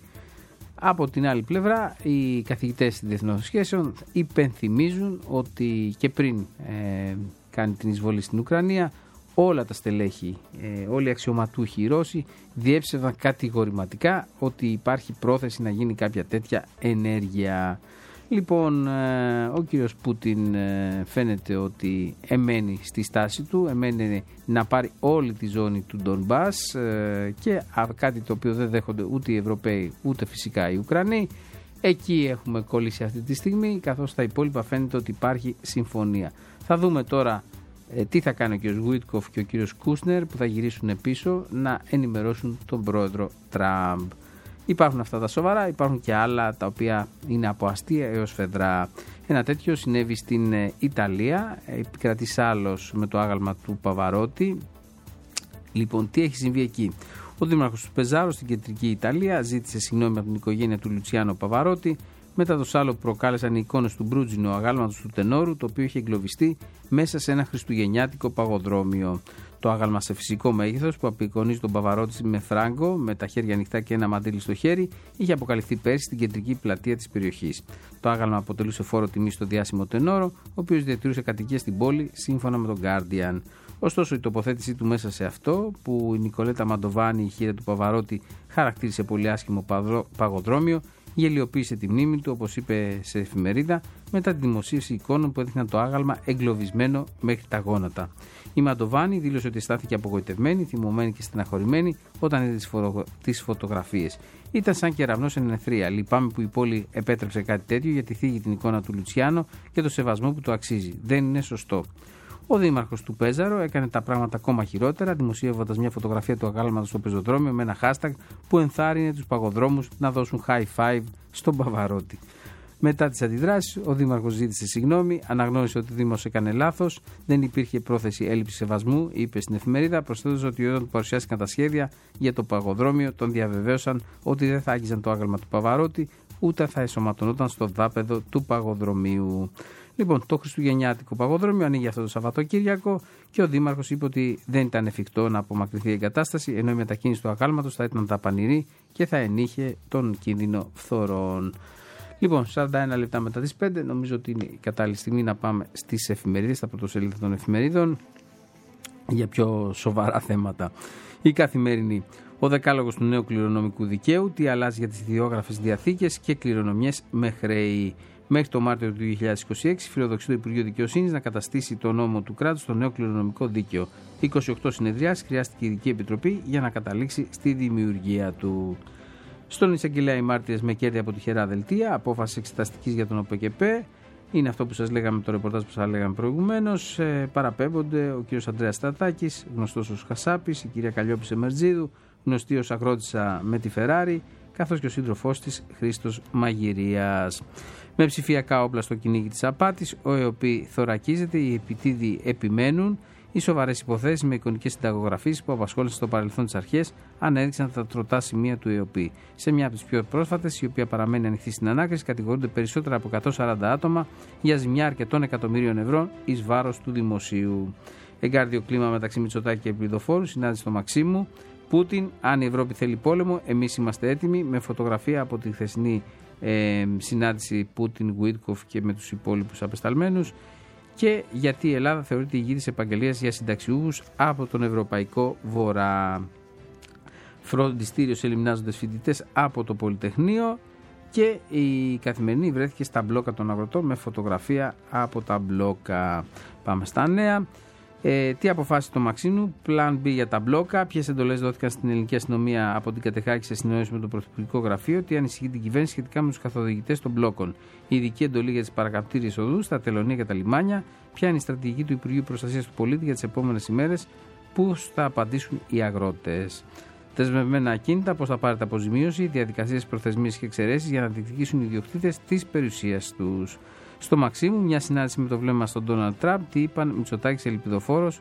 Από την άλλη πλευρά, οι καθηγητές διεθνών σχέσεων υπενθυμίζουν ότι και πριν ε, κάνει την εισβολή στην Ουκρανία, όλα τα στελέχη, ε, όλοι οι αξιωματούχοι οι Ρώσοι διέψευαν κατηγορηματικά ότι υπάρχει πρόθεση να γίνει κάποια τέτοια ενέργεια. Λοιπόν, ε, ο κύριος Πούτιν ε, φαίνεται ότι εμένει στη στάση του, εμένει να πάρει όλη τη ζώνη του Ντονμπάς ε, και α, κάτι το οποίο δεν δέχονται ούτε οι Ευρωπαίοι ούτε φυσικά οι Ουκρανοί. Εκεί έχουμε κολλήσει αυτή τη στιγμή, καθώς στα υπόλοιπα φαίνεται ότι υπάρχει συμφωνία. Θα δούμε τώρα ε, τι θα κάνει ο κύριος Witkoff και ο κύριος Κούσνερ που θα γυρίσουν πίσω να ενημερώσουν τον πρόεδρο Τραμπ. Υπάρχουν αυτά τα σοβαρά, υπάρχουν και άλλα τα οποία είναι από αστεία έως φεδρά. Ένα τέτοιο συνέβη στην Ιταλία, επικρατεί σάλος με το άγαλμα του Παβαρότη. Λοιπόν, τι έχει συμβεί εκεί? Ο δήμαρχος του Πεζάρο στην κεντρική Ιταλία ζήτησε συγγνώμη από την οικογένεια του Λουτσιάνο Παβαρότη μετά το σάλο που προκάλεσαν οι εικόνες του μπρούτζινου αγάλματος του τενόρου, το οποίο είχε εγκλωβιστεί μέσα σε ένα χριστουγεννιάτικο παγοδρόμιο. Το άγαλμα σε φυσικό μέγεθος που απεικονίζει τον Παβαρότη με φράγκο, με τα χέρια ανοιχτά και ένα μαντίλι στο χέρι, είχε αποκαλυφθεί πέρσι στην κεντρική πλατεία της περιοχής. Το άγαλμα αποτελούσε φόρο τιμή στο διάσημο τενόρο, ο οποίος διατηρούσε κατοικία στην πόλη, σύμφωνα με τον Guardian. Ωστόσο, η τοποθέτησή του μέσα σε αυτό, που η Νικολέτα Μαντοβάνη, η χείρα του Παβαρότη, χαρακτήρισε πολύ άσχημο παγοδρόμιο, γελιοποίησε τη μνήμη του, όπως είπε σε εφημερίδα, μετά τη δημοσίευση εικόνων που έδειχναν το άγαλμα εγκλωβισμένο μέχρι τα γόνατα. Η Μαντοβάνη δήλωσε ότι αισθάνθηκε απογοητευμένη, θυμωμένη και στεναχωρημένη όταν είδε τις φωτο... φωτογραφίες. Ήταν σαν κεραυνός εν αιθρία. Λυπάμαι που η πόλη επέτρεψε κάτι τέτοιο γιατί θίγει την εικόνα του Λουτσιάνο και το σεβασμό που του αξίζει. Δεν είναι σωστό. Ο δήμαρχος του Πέζαρο έκανε τα πράγματα ακόμα χειρότερα, δημοσίευοντας μια φωτογραφία του αγάλματος στο πεζοδρόμιο με ένα hashtag που ενθάρρυνε τους παγοδρόμους να δώσουν high five στον Παβαρότη. Μετά τις αντιδράσεις, ο δήμαρχος ζήτησε συγγνώμη, αναγνώρισε ότι ο Δήμος έκανε λάθος, δεν υπήρχε πρόθεση έλλειψη σεβασμού, είπε στην εφημερίδα, προσθέτοντας ότι όταν του παρουσιάστηκαν τα σχέδια για το παγοδρόμιο, τον διαβεβαίωσαν ότι δεν θα άγγιζαν το άγαλμα του Παβαρότη, ούτε θα εσωματωνόταν στο δάπεδο του παγοδρομίου. Λοιπόν, το χριστουγεννιάτικο παγοδρόμιο ανοίγει αυτό το Σαββατοκύριακο και ο δήμαρχος είπε ότι δεν ήταν εφικτό να απομακρυνθεί η εγκατάσταση, ενώ η μετακίνηση του αγάλματος θα ήταν δαπανηρή και θα ενείχε τον κίνδυνο φθορών. Λοιπόν, σαράντα ένα λεπτά μετά τις πέντε, νομίζω ότι είναι η κατάλληλη στιγμή να πάμε στις εφημερίδες, στα πρωτοσέλιδα των εφημερίδων, για πιο σοβαρά θέματα. Η Καθημερινή. Ο δεκάλογος του νέου κληρονομικού δικαίου, τι αλλάζει για τις ιδιόγραφες διαθήκες και κληρονομιές με χρέη. Μέχρι το Μάρτιο του δύο χιλιάδες είκοσι έξι φιλοδοξεί το Υπουργείο Δικαιοσύνης να καταστήσει το νόμο του κράτους στο νέο κληρονομικό δίκαιο. είκοσι οκτώ συνεδριάσεις χρειάστηκε η Ειδική Επιτροπή για να καταλήξει στη δημιουργία του. Στον εισαγγελέα οι μάρτυρες με κέρδη από τυχερά δελτία, απόφαση εξεταστικής για τον ΟΠΕΚΕΠΕ. Είναι αυτό που σας λέγαμε, το ρεπορτάζ που σας λέγαμε προηγουμένως. Ε, παραπέμπονται ο κύριος Ανδρέας Στρατάκης, γνωστός ως Χασάπης, η κυρία Καλλιόπη Σεμερτζίδου, γνωστή ως Αγρότησα με τη Φεράρι, καθώς και ο σύντροφός της Χρήστος Μαγειρίας. Με ψηφιακά όπλα στο κυνήγι της απάτης, ο ΕΟΠΗ θωρακίζεται, οι επιτίδιοι επιμένουν. Οι σοβαρές υποθέσεις με εικονικές συνταγογραφίες που απασχόλησαν στο παρελθόν τις αρχές ανέδειξαν τα τροτά σημεία του ΕΟΠΗ. Σε μια από τις πιο πρόσφατες, η οποία παραμένει ανοιχτή στην ανάκριση, κατηγορούνται περισσότερα από εκατόν σαράντα άτομα για ζημιά αρκετών εκατομμυρίων ευρώ εις βάρος του δημοσίου. Εγκάρδιο κλίμα μεταξύ Μητσοτάκη και Ελπιδοφόρου, συνάντηση στο Μαξίμου. Πούτιν, αν η Ευρώπη θέλει πόλεμο, εμείς είμαστε έτοιμοι, με φωτογραφία από τη χθεσινή ε, συνάντηση Πούτιν, Γουίτκοφ και με τους υπόλοιπους απεσταλμένους. Και γιατί η Ελλάδα θεωρείται ηγέτης επαγγελίας για συνταξιούχους από τον Ευρωπαϊκό Βορρά. Φροντιστήριο σε λιμνάζοντες φοιτητές από το Πολυτεχνείο. Και η Καθημερινή βρέθηκε στα μπλόκα των αγροτών με φωτογραφία από τα μπλόκα. Πάμε στα νέα. Ε, τι αποφάσισε το Μαξίμου, πλάν B για τα μπλόκα, ποιες εντολές δόθηκαν στην ελληνική αστυνομία από την Κατεχάκη σε συνεννόηση με το Πρωθυπουργικό Γραφείο, τι ανησυχεί την κυβέρνηση σχετικά με τους καθοδηγητές των μπλόκων, η ειδική εντολή για τις παρακαπτήριες οδούς, τα τελωνία και τα λιμάνια, ποια είναι η στρατηγική του Υπουργείου Προστασίας του Πολίτη για τις επόμενες ημέρες, που θα απαντήσουν οι αγρότες. Δεσμευμένα ακίνητα, πώς θα πάρετε αποζημίωση, διαδικασίες, προθεσμίες και εξαιρέσεις για να διεκδικήσουν οι ιδιοκτήτες της περιουσίας τους. Στο Μαξίμου, μια συνάντηση με το βλέμμα στον Ντόναλντ Τραμπ, τι είπαν Μητσοτάκης Ελπιδοφόρος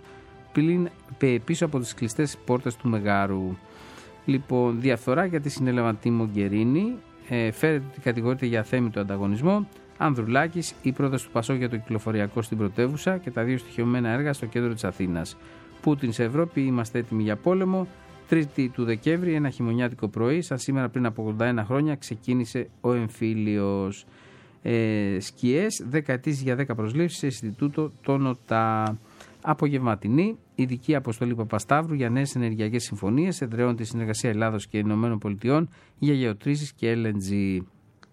πίσω από τις κλειστές πόρτες του Μεγάρου. Λοιπόν, διαφθορά γιατί συνέλαβαν τη Μογκερίνη, ε, φέρεται ότι κατηγορείται για αθέμητο ανταγωνισμό. Ανδρουλάκης, η πρόοδος του Πασόκ για το κυκλοφοριακό στην πρωτεύουσα και τα δύο στοιχειωμένα έργα στο κέντρο της Αθήνας. Πούτιν σε Ευρώπη, είμαστε έτοιμοι για πόλεμο. Τρίτη του Δεκέμβρη, ένα χειμωνιάτικο πρωί, σαν σήμερα πριν από ογδόντα ένα χρόνια, ξεκίνησε ο εμφύλιος. Ε, σκιές, δέκα αιτήσεις για δέκα προσλήψεις σε Ινστιτούτο Τόνωτα. Απογευματινή, ειδική αποστολή Παπασταύρου για νέες ενεργειακές συμφωνίες, εδραιώνει τη συνεργασία Ελλάδος και Ηνωμένων Πολιτειών για γεωτρήσεις και ελ εν τζι.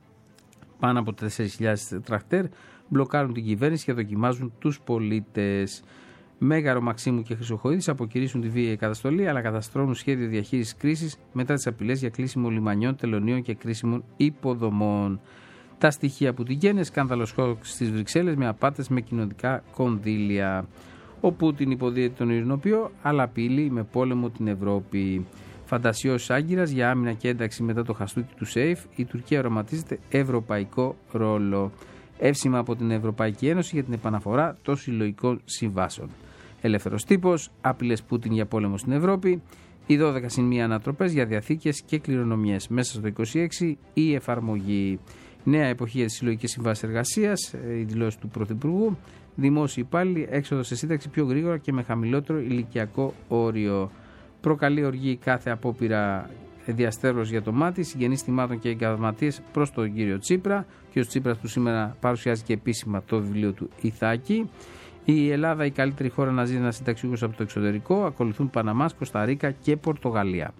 Πάνω από τέσσερις χιλιάδες τρακτέρ μπλοκάρουν την κυβέρνηση και δοκιμάζουν τους πολίτες. Μέγαρο, Μαξίμου και Χρυσοχοΐδης αποκηρύσουν τη βίαιη καταστολή, αλλά καταστρώνουν σχέδιο διαχείρισης κρίσης μετά τις απειλές για κλείσιμο λιμανιών, τελωνίων και κρίσιμων υποδομών. Τα στοιχεία που τυγαίνουν, σκάνδαλο χώρο στις Βρυξέλλες με απάτες με κοινωνικά κονδύλια. Ο Πούτιν υποδίεται τον ειρηνοποιό, αλλά απειλεί με πόλεμο την Ευρώπη. Φαντασιός Άγκυρας για άμυνα και ένταξη μετά το χαστούκι του ΣΕΙΦ. Η Τουρκία οραματίζεται ευρωπαϊκό ρόλο. Εύσημα από την Ευρωπαϊκή Ένωση για την επαναφορά των συλλογικών συμβάσεων. Ελεύθερος τύπος, άπειλες Πούτιν για πόλεμο στην Ευρώπη. Οι δώδεκα συν μία ανατροπές για διαθήκες και κληρονομιές. Μέσα στο είκοσι έξι η εφαρμογή. Νέα εποχή για τις συλλογικές συμβάσεις εργασίας, η δηλώση του Πρωθυπουργού. Δημόσιοι υπάλληλοι, έξοδο σε σύνταξη πιο γρήγορα και με χαμηλότερο ηλικιακό όριο. Προκαλεί οργή κάθε απόπειρα διαστέρωση για το μάτι, συγγενείς θυμάτων και εγκαδηματίες προς τον κύριο Τσίπρα. Και ο Τσίπρας που σήμερα παρουσιάζει και επίσημα το βιβλίο του Ιθάκη. Η Ελλάδα, η καλύτερη χώρα να ζει ένα συνταξιούχος από το εξωτερικό. Ακολουθούν Παναμάς, Κοσταρίκα και Πορτογαλία.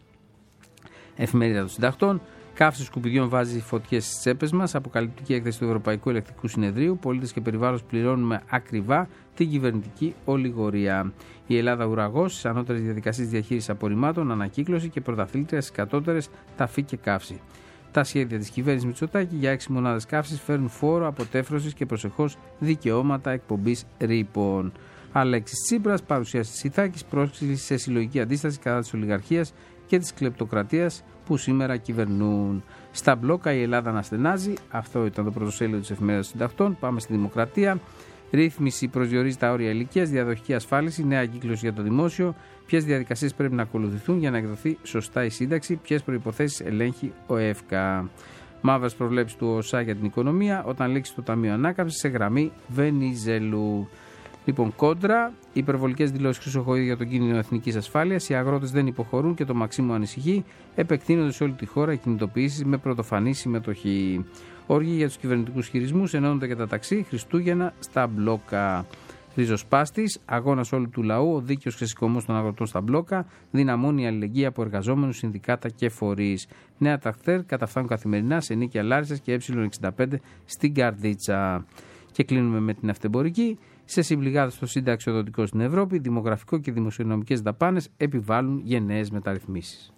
Εφημερίδα των Συντακτών. Καύση σκουπιδιών βάζει φωτιές στις τσέπες μας. Αποκαλυπτική έκθεση του Ευρωπαϊκού Ελεκτρικού Συνεδρίου. Πολίτες και περιβάλλον πληρώνουμε ακριβά την κυβερνητική ολιγορία. Η Ελλάδα ουραγός στις ανώτερες διαδικασίες διαχείρισης απορριμμάτων, ανακύκλωση και πρωταθλήτρια στις κατώτερες ταφή και καύση. Τα σχέδια της κυβέρνησης Μητσοτάκη για έξι μονάδες καύσης φέρνουν φόρο αποτέφρωσης και προσεχώς δικαιώματα εκπομπής ρήπων. Αλέξης Τσίπρας, παρουσίαση της Ιθάκης, πρόσκληση σε συλλογική αντίσταση κατά της ολιγαρχίας και της κλεπτοκρατίας που σήμερα κυβερνούν. Στα μπλόκα η Ελλάδα αναστενάζει. Αυτό ήταν το πρωτοσέλιδο της Εφημερίδας των Συντακτών. Πάμε στη Δημοκρατία. Ρύθμιση προσδιορίζει τα όρια ηλικίας, διαδοχική ασφάλιση, νέα κύκλωση για το δημόσιο. Ποιες διαδικασίες πρέπει να ακολουθηθούν για να εκδοθεί σωστά η σύνταξη, ποιες προϋποθέσεις ελέγχει ο ΕΦΚΑ. Μαύρες προβλέψεις του ΟΣΑ για την οικονομία όταν λήξει το Ταμείο Ανάκαμψης σε γραμμή Βενιζέλου. Λοιπόν, κόντρα, υπερβολικές δηλώσεις Χρυσοχοΐδη για τον κίνδυνο εθνικής ασφάλειας. Οι αγρότες δεν υποχωρούν και το Μαξίμου ανησυχεί. Επεκτείνονται σε όλη τη χώρα οι κινητοποιήσεις με πρωτοφανή συμμετοχή. Όργοι για τους κυβερνητικούς χειρισμούς, ενώνονται και τα ταξί. Χριστούγεννα στα μπλόκα. Ριζοσπάστης, αγώνας όλου του λαού, ο δίκαιος ξεσηκωμός των αγροτών στα μπλόκα. Δυναμώνει η αλληλεγγύη από εργαζόμενους, συνδικάτα και φορείς. Νέα τρακτέρ καταφθάνουν καθημερινά σε Νίκαια Λάρισσας και ε εξήντα πέντε στην Καρδίτσα. Και κλείνουμε με την αυτεμπορική. Σε συμπληγάδες στο συνταξιοδοτικό στην Ευρώπη, δημογραφικό και δημοσιονομικές δαπάνες επιβάλλουν γενναίες μεταρρυθμίσεις.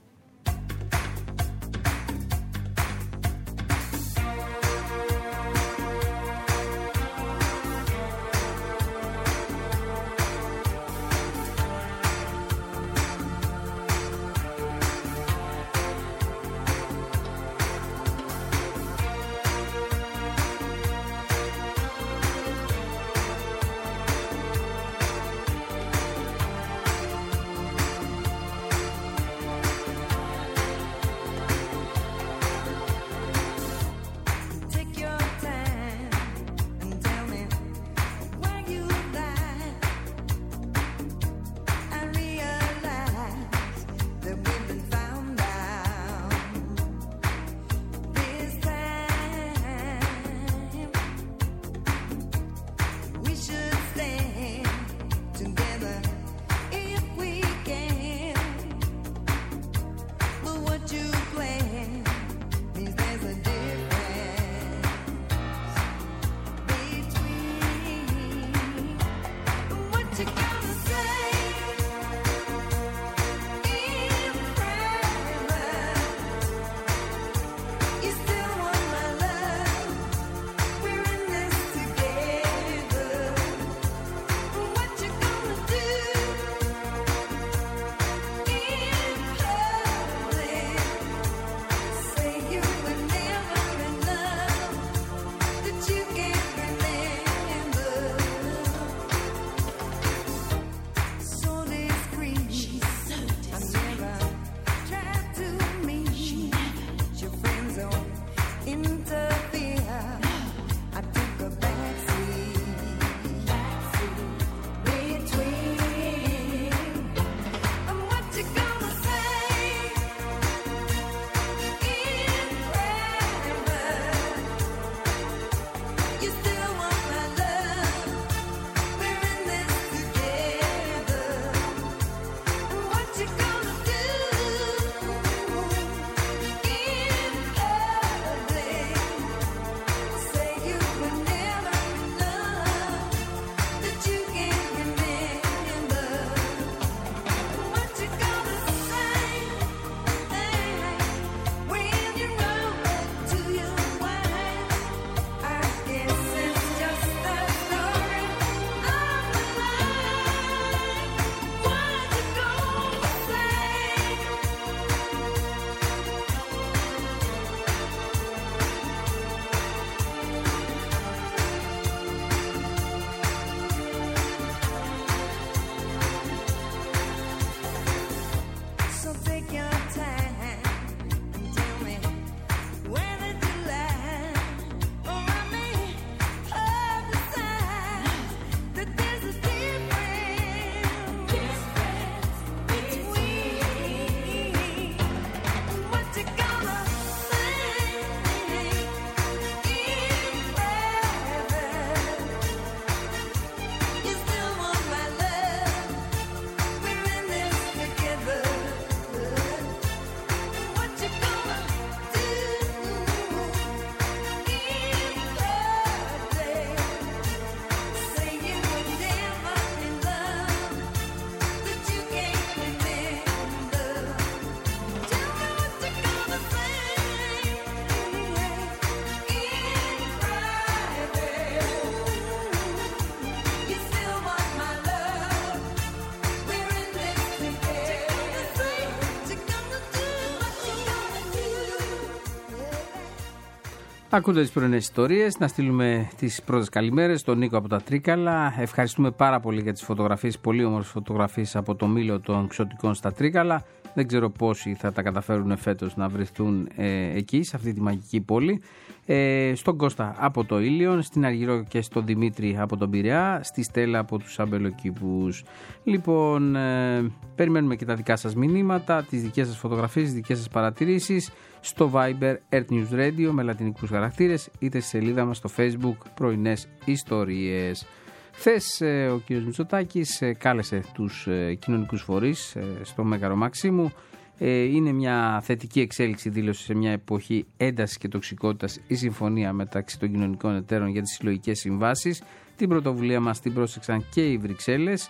Ακούτε τις πρωινές ιστορίες, να στείλουμε τις πρώτες καλημέρες στον Νίκο από τα Τρίκαλα. Ευχαριστούμε πάρα πολύ για τις φωτογραφίες, πολύ όμορφες φωτογραφίες από το μήλο των Ξωτικών στα Τρίκαλα. Δεν ξέρω πόσοι θα τα καταφέρουν φέτος να βρεθούν ε, εκεί, σε αυτή τη μαγική πόλη. Ε, στον Κώστα από το Ήλιον, στην Αργυρό και στον Δημήτρη από τον Πειραιά, στη Στέλλα από τους Αμπελοκήπους. Λοιπόν, ε, περιμένουμε και τα δικά σας μηνύματα, τις δικές σας φωτογραφίες, τις δικές σας παρατηρήσεις στο Viber Earth News Radio με λατινικούς χαρακτήρες, είτε στη σελίδα μας στο Facebook Πρωινές Ιστορίες. Χθες ε, ο κ. Μητσοτάκης ε, κάλεσε τους ε, κοινωνικούς φορείς ε, στο Μέγαρο Μαξίμου. Ε, είναι μια θετική εξέλιξη, δήλωσε σε μια εποχή έντασης και τοξικότητας η συμφωνία μεταξύ των κοινωνικών εταίρων για τις συλλογικές συμβάσεις. Την πρωτοβουλία μας την πρόσεξαν και οι Βρυξέλλες.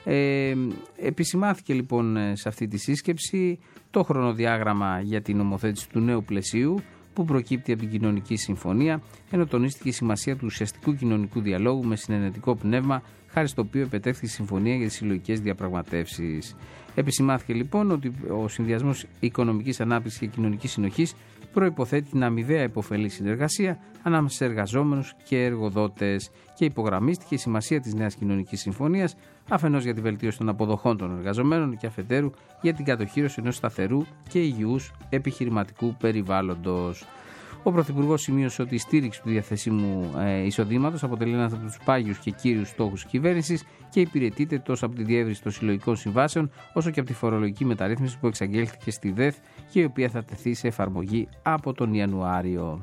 Ε, επισημάθηκε λοιπόν σε αυτή τη σύσκεψη το χρονοδιάγραμμα για την νομοθέτηση του νέου πλαισίου που προκύπτει από την κοινωνική συμφωνία, ενώ τονίστηκε η σημασία του ουσιαστικού κοινωνικού διαλόγου με συνενετικό πνεύμα, χάρη στο οποίο επετέχθη η συμφωνία για τις συλλογικές διαπραγματεύσεις. Επισημάθηκε λοιπόν ότι ο συνδυασμός οικονομικής ανάπτυξης και κοινωνικής συνοχής προϋποθέτει την αμοιβαία υποφελή συνεργασία ανάμεσα σε εργαζόμενους και εργοδότες και υπογραμμίστηκε η σημασία της νέας κοινωνικής συμφωνίας, αφενός για τη βελτίωση των αποδοχών των εργαζομένων και αφετέρου για την κατοχήρωση ενός σταθερού και υγιούς επιχειρηματικού περιβάλλοντος. Ο Πρωθυπουργός σημείωσε ότι η στήριξη του διαθεσίμου ε, εισοδήματος αποτελεί ένας από τους πάγιους και κύριους στόχους της κυβέρνησης και υπηρετείται τόσο από τη διεύρυνση των συλλογικών συμβάσεων όσο και από τη φορολογική μεταρρύθμιση που εξαγγέλθηκε στη ΔΕΘ και η οποία θα τεθεί σε εφαρμογή από τον Ιανουάριο.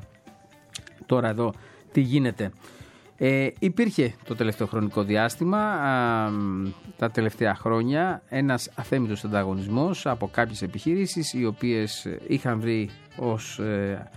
Τώρα εδώ τι γίνεται. Ε, υπήρχε το τελευταίο χρονικό διάστημα, α, τα τελευταία χρόνια, ένας αθέμητος ανταγωνισμός από κάποιες επιχειρήσεις οι οποίες είχαν βρει ως ε,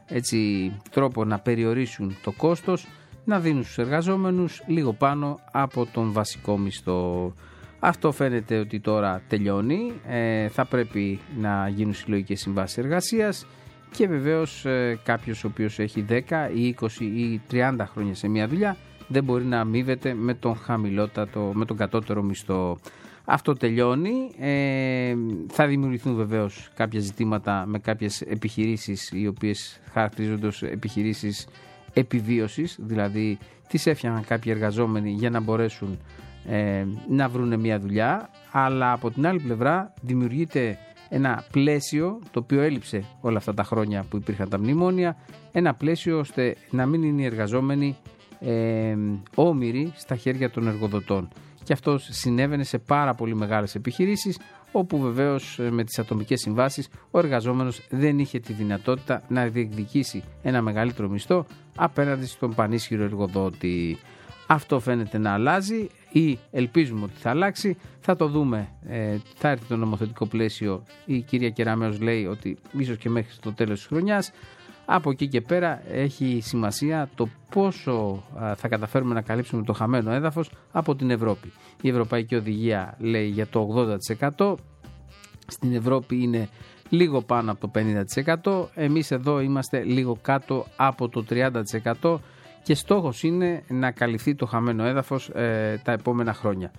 έτσι, τρόπο να περιορίσουν το κόστος, να δίνουν στους εργαζόμενους λίγο πάνω από τον βασικό μισθό. Αυτό φαίνεται ότι τώρα τελειώνει, ε, θα πρέπει να γίνουν συλλογικές συμβάσεις εργασίας και βεβαίως ε, κάποιος ο οποίος έχει δέκα ή είκοσι ή τριάντα χρόνια σε μια δουλειά δεν μπορεί να αμείβεται με τον χαμηλότατο, με τον κατώτερο μισθό. Αυτό τελειώνει, ε, θα δημιουργηθούν βεβαίως κάποια ζητήματα με κάποιες επιχειρήσεις οι οποίες χαρακτηρίζονται ως επιχειρήσεις επιβίωσης, δηλαδή τις έφτιαχναν κάποιοι εργαζόμενοι για να μπορέσουν ε, να βρουν μια δουλειά, αλλά από την άλλη πλευρά δημιουργείται ένα πλαίσιο το οποίο έλειψε όλα αυτά τα χρόνια που υπήρχαν τα μνημόνια, ένα πλαίσιο ώστε να μην είναι οι εργαζόμενοι ε, όμοιροι στα χέρια των εργοδοτών. Και αυτό συνέβαινε σε πάρα πολύ μεγάλες επιχειρήσεις, όπου βεβαίως με τις ατομικές συμβάσεις ο εργαζόμενος δεν είχε τη δυνατότητα να διεκδικήσει ένα μεγαλύτερο μισθό απέναντι στον πανίσχυρο εργοδότη. Αυτό φαίνεται να αλλάζει ή ελπίζουμε ότι θα αλλάξει. Θα το δούμε, ε, θα έρθει το νομοθετικό πλαίσιο. Η κυρία Κεραμέως λέει ότι ίσως και μέχρι το τέλος της χρονιάς. Από εκεί και πέρα έχει σημασία το πόσο α, θα καταφέρουμε να καλύψουμε το χαμένο έδαφος από την Ευρώπη. Η Ευρωπαϊκή Οδηγία λέει για το ογδόντα τοις εκατό, στην Ευρώπη είναι λίγο πάνω από το πενήντα τοις εκατό, εμείς εδώ είμαστε λίγο κάτω από το τριάντα τοις εκατό και στόχος είναι να καλυφθεί το χαμένο έδαφος ε, τα επόμενα χρόνια.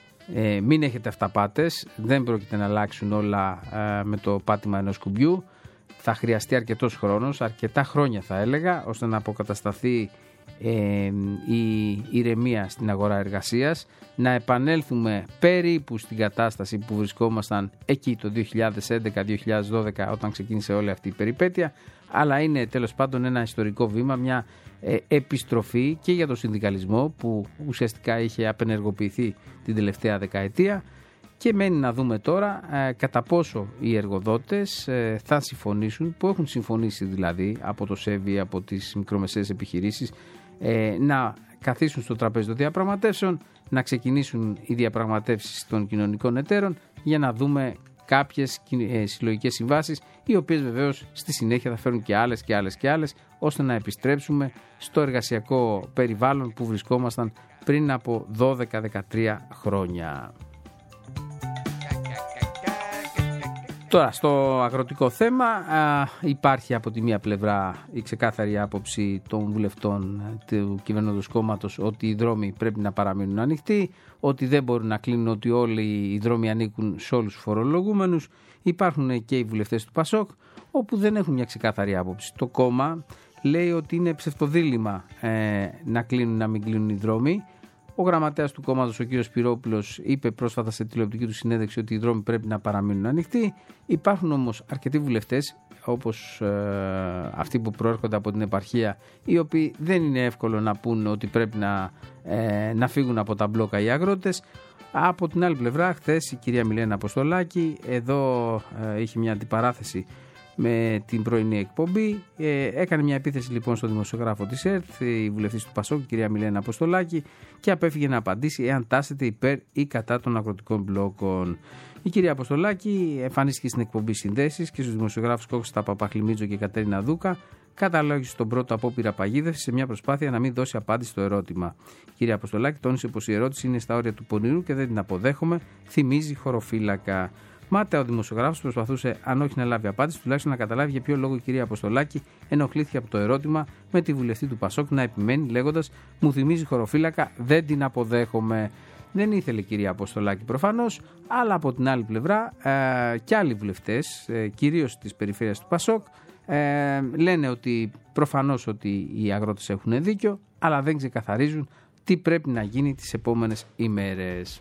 Ε, μην έχετε αυταπάτες, δεν πρόκειται να αλλάξουν όλα ε, με το πάτημα ενός κουμπιού. Θα χρειαστεί αρκετός χρόνος, αρκετά χρόνια θα έλεγα, ώστε να αποκατασταθεί ε, η ηρεμία στην αγορά εργασίας, να επανέλθουμε περίπου στην κατάσταση που βρισκόμασταν εκεί το δύο χιλιάδες έντεκα δύο χιλιάδες δώδεκα όταν ξεκίνησε όλη αυτή η περιπέτεια, αλλά είναι τέλος πάντων ένα ιστορικό βήμα, μια ε, επιστροφή και για το συνδικαλισμό που ουσιαστικά είχε απενεργοποιηθεί την τελευταία δεκαετία. Και μένει να δούμε τώρα ε, κατά πόσο οι εργοδότες ε, θα συμφωνήσουν, που έχουν συμφωνήσει δηλαδή από το ΣΕΒΙ, από τις μικρομεσαίες επιχειρήσεις, ε, να καθίσουν στο τραπέζι των διαπραγματεύσεων, να ξεκινήσουν οι διαπραγματεύσεις των κοινωνικών εταίρων για να δούμε κάποιες ε, συλλογικές συμβάσεις, οι οποίες βεβαίως στη συνέχεια θα φέρουν και άλλες και άλλες και άλλες, ώστε να επιστρέψουμε στο εργασιακό περιβάλλον που βρισκόμασταν πριν από δώδεκα δεκατρία χρόνια. Τώρα, στο αγροτικό θέμα α, υπάρχει από τη μία πλευρά η ξεκάθαρη άποψη των βουλευτών του κυβερνώντος κόμματος ότι οι δρόμοι πρέπει να παραμείνουν ανοιχτοί, ότι δεν μπορούν να κλείνουν, ότι όλοι οι δρόμοι ανήκουν σε όλους τους φορολογούμενους. Υπάρχουν και οι βουλευτές του ΠΑΣΟΚ, όπου δεν έχουν μια ξεκάθαρη άποψη. Το κόμμα λέει ότι είναι ψευτοδήλημα ε, να κλείνουν να μην κλείνουν οι δρόμοι. Ο γραμματέας του κόμματος, ο κ. Σπυρόπουλος, είπε πρόσφατα σε τηλεοπτική του συνέντευξη ότι οι δρόμοι πρέπει να παραμείνουν ανοιχτοί. Υπάρχουν όμως αρκετοί βουλευτές, όπως ε, αυτοί που προέρχονται από την επαρχία, οι οποίοι δεν είναι εύκολο να πούν ότι πρέπει να, ε, να φύγουν από τα μπλόκα οι αγρότες. Από την άλλη πλευρά, χθες η κυρία Μιλένα Αποστολάκη εδώ ε, είχε μια αντιπαράθεση με την πρωινή εκπομπή. Ε, έκανε μια επίθεση λοιπόν στον δημοσιογράφο της ΕΡΤ, η βουλευτής του Πασόκ, η κυρία Μιλένα Αποστολάκη, και απέφυγε να απαντήσει εάν τάσεται υπέρ ή κατά των αγροτικών μπλόκων. Η κυρία Αποστολάκη εμφανίστηκε στην εκπομπή Συνδέσεις και στους δημοσιογράφους Κώστα Παπαχλημίτζο και Κατερίνα Δούκα, καταλόγησε τον πρώτο απόπειρα παγίδευση σε μια προσπάθεια να μην δώσει απάντηση στο ερώτημα. Η κυρία Αποστολάκη τόνισε πως η ερώτηση είναι στα όρια του πονηρού και δεν την αποδέχομαι, θυμίζει χωροφύλακα. Μάταια ο δημοσιογράφος προσπαθούσε, αν όχι να λάβει απάντηση, τουλάχιστον να καταλάβει για ποιο λόγο η κυρία Αποστολάκη ενοχλήθηκε από το ερώτημα, με τη βουλευτή του Πασόκ να επιμένει λέγοντας «Μου θυμίζει χωροφύλακα, δεν την αποδέχομαι». Δεν ήθελε η κυρία Αποστολάκη προφανώς, αλλά από την άλλη πλευρά ε, και άλλοι βουλευτές, ε, κυρίως της περιφέρειας του Πασόκ, ε, λένε ότι προφανώς ότι οι αγρότες έχουν δίκιο, αλλά δεν ξεκαθαρίζουν τι πρέπει να γίνει τις επόμενες ημέρες.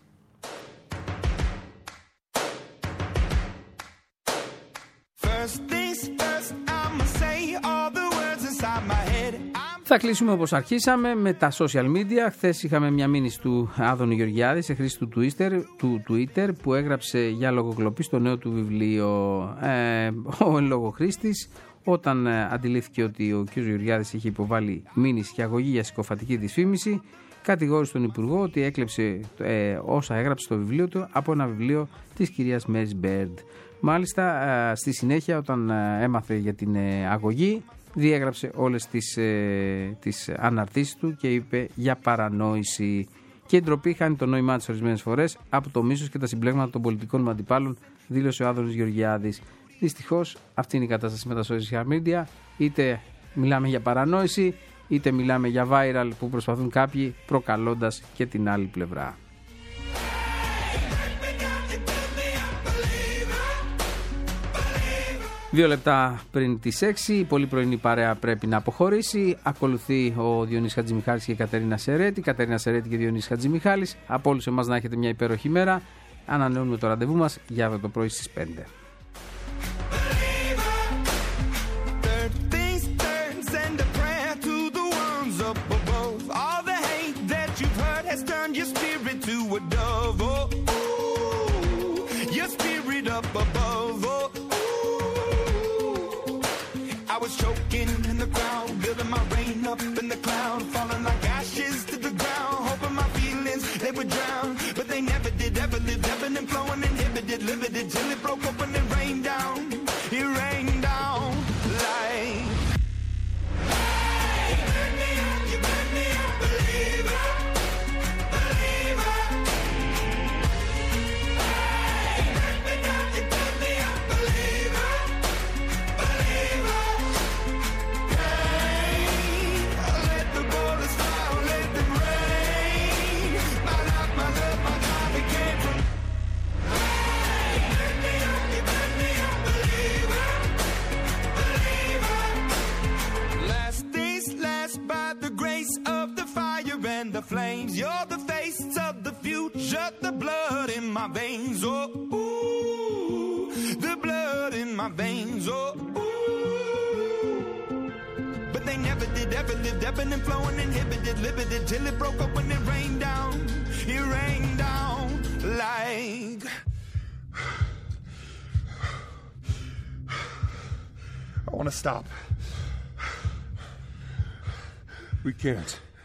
Θα κλείσουμε όπως αρχίσαμε με τα social media. Χθες είχαμε μια μήνυση του Άδωνη Γεωργιάδη σε χρήση του Twitter, του Twitter που έγραψε για λογοκλοπή στο νέο του βιβλίο. Ε, ο εν λόγω χρήστης, όταν ε, αντιλήφθηκε ότι ο κ. Γεωργιάδης είχε υποβάλει μήνυση και αγωγή για συκοφατική δυσφήμιση, κατηγόρησε τον Υπουργό ότι έκλεψε ε, όσα έγραψε στο βιβλίο του από ένα βιβλίο της κυρίας Μέρις Μπέρντ. Μάλιστα, ε, στη συνέχεια, όταν ε, έμαθε για την ε, αγωγή, διέγραψε όλες τις, ε, τις αναρτήσεις του και είπε για παρανόηση. Και η ντροπή χάνει το νόημά της ορισμένες φορές από το μίσος και τα συμπλέγματα των πολιτικών μου αντιπάλων, δήλωσε ο Άδωνης Γεωργιάδης. Δυστυχώς, αυτή είναι η κατάσταση με τα social media. Είτε μιλάμε για παρανόηση, είτε μιλάμε για viral που προσπαθούν κάποιοι, προκαλώντας και την άλλη πλευρά. Δύο λεπτά πριν τις έξι, η πολύ πρωινή παρέα πρέπει να αποχωρήσει. Ακολουθεί ο Διονύσης Χατζημιχάλης και η Κατερίνα Σερέτη. Κατερίνα Σερέτη και Διονύσης Χατζημιχάλης. Από όλους εμάς να έχετε μια υπέροχη μέρα. Ανανεώνουμε το ραντεβού μας για αύριο το πρωί στις πέντε. I was choking in the crowd, building my rain up in the cloud, falling like ashes to the ground, hoping my feelings, they would drown, but they never did, ever lived, ebbing and flowing, inhibited, limited, till it broke open and rained down, it rained down like... Hey, you burn me up, you burn me up, believer, believer. Hey, you burn me up, you burn me up, believer, believer. The flames, you're the face of the future, the blood in my veins, oh, ooh, the blood in my veins, oh, ooh. But they never did, ever lived, ebbing and flowing, inhibited, limited, till it broke up when it rained down, it rained down like... I want to stop. We can't.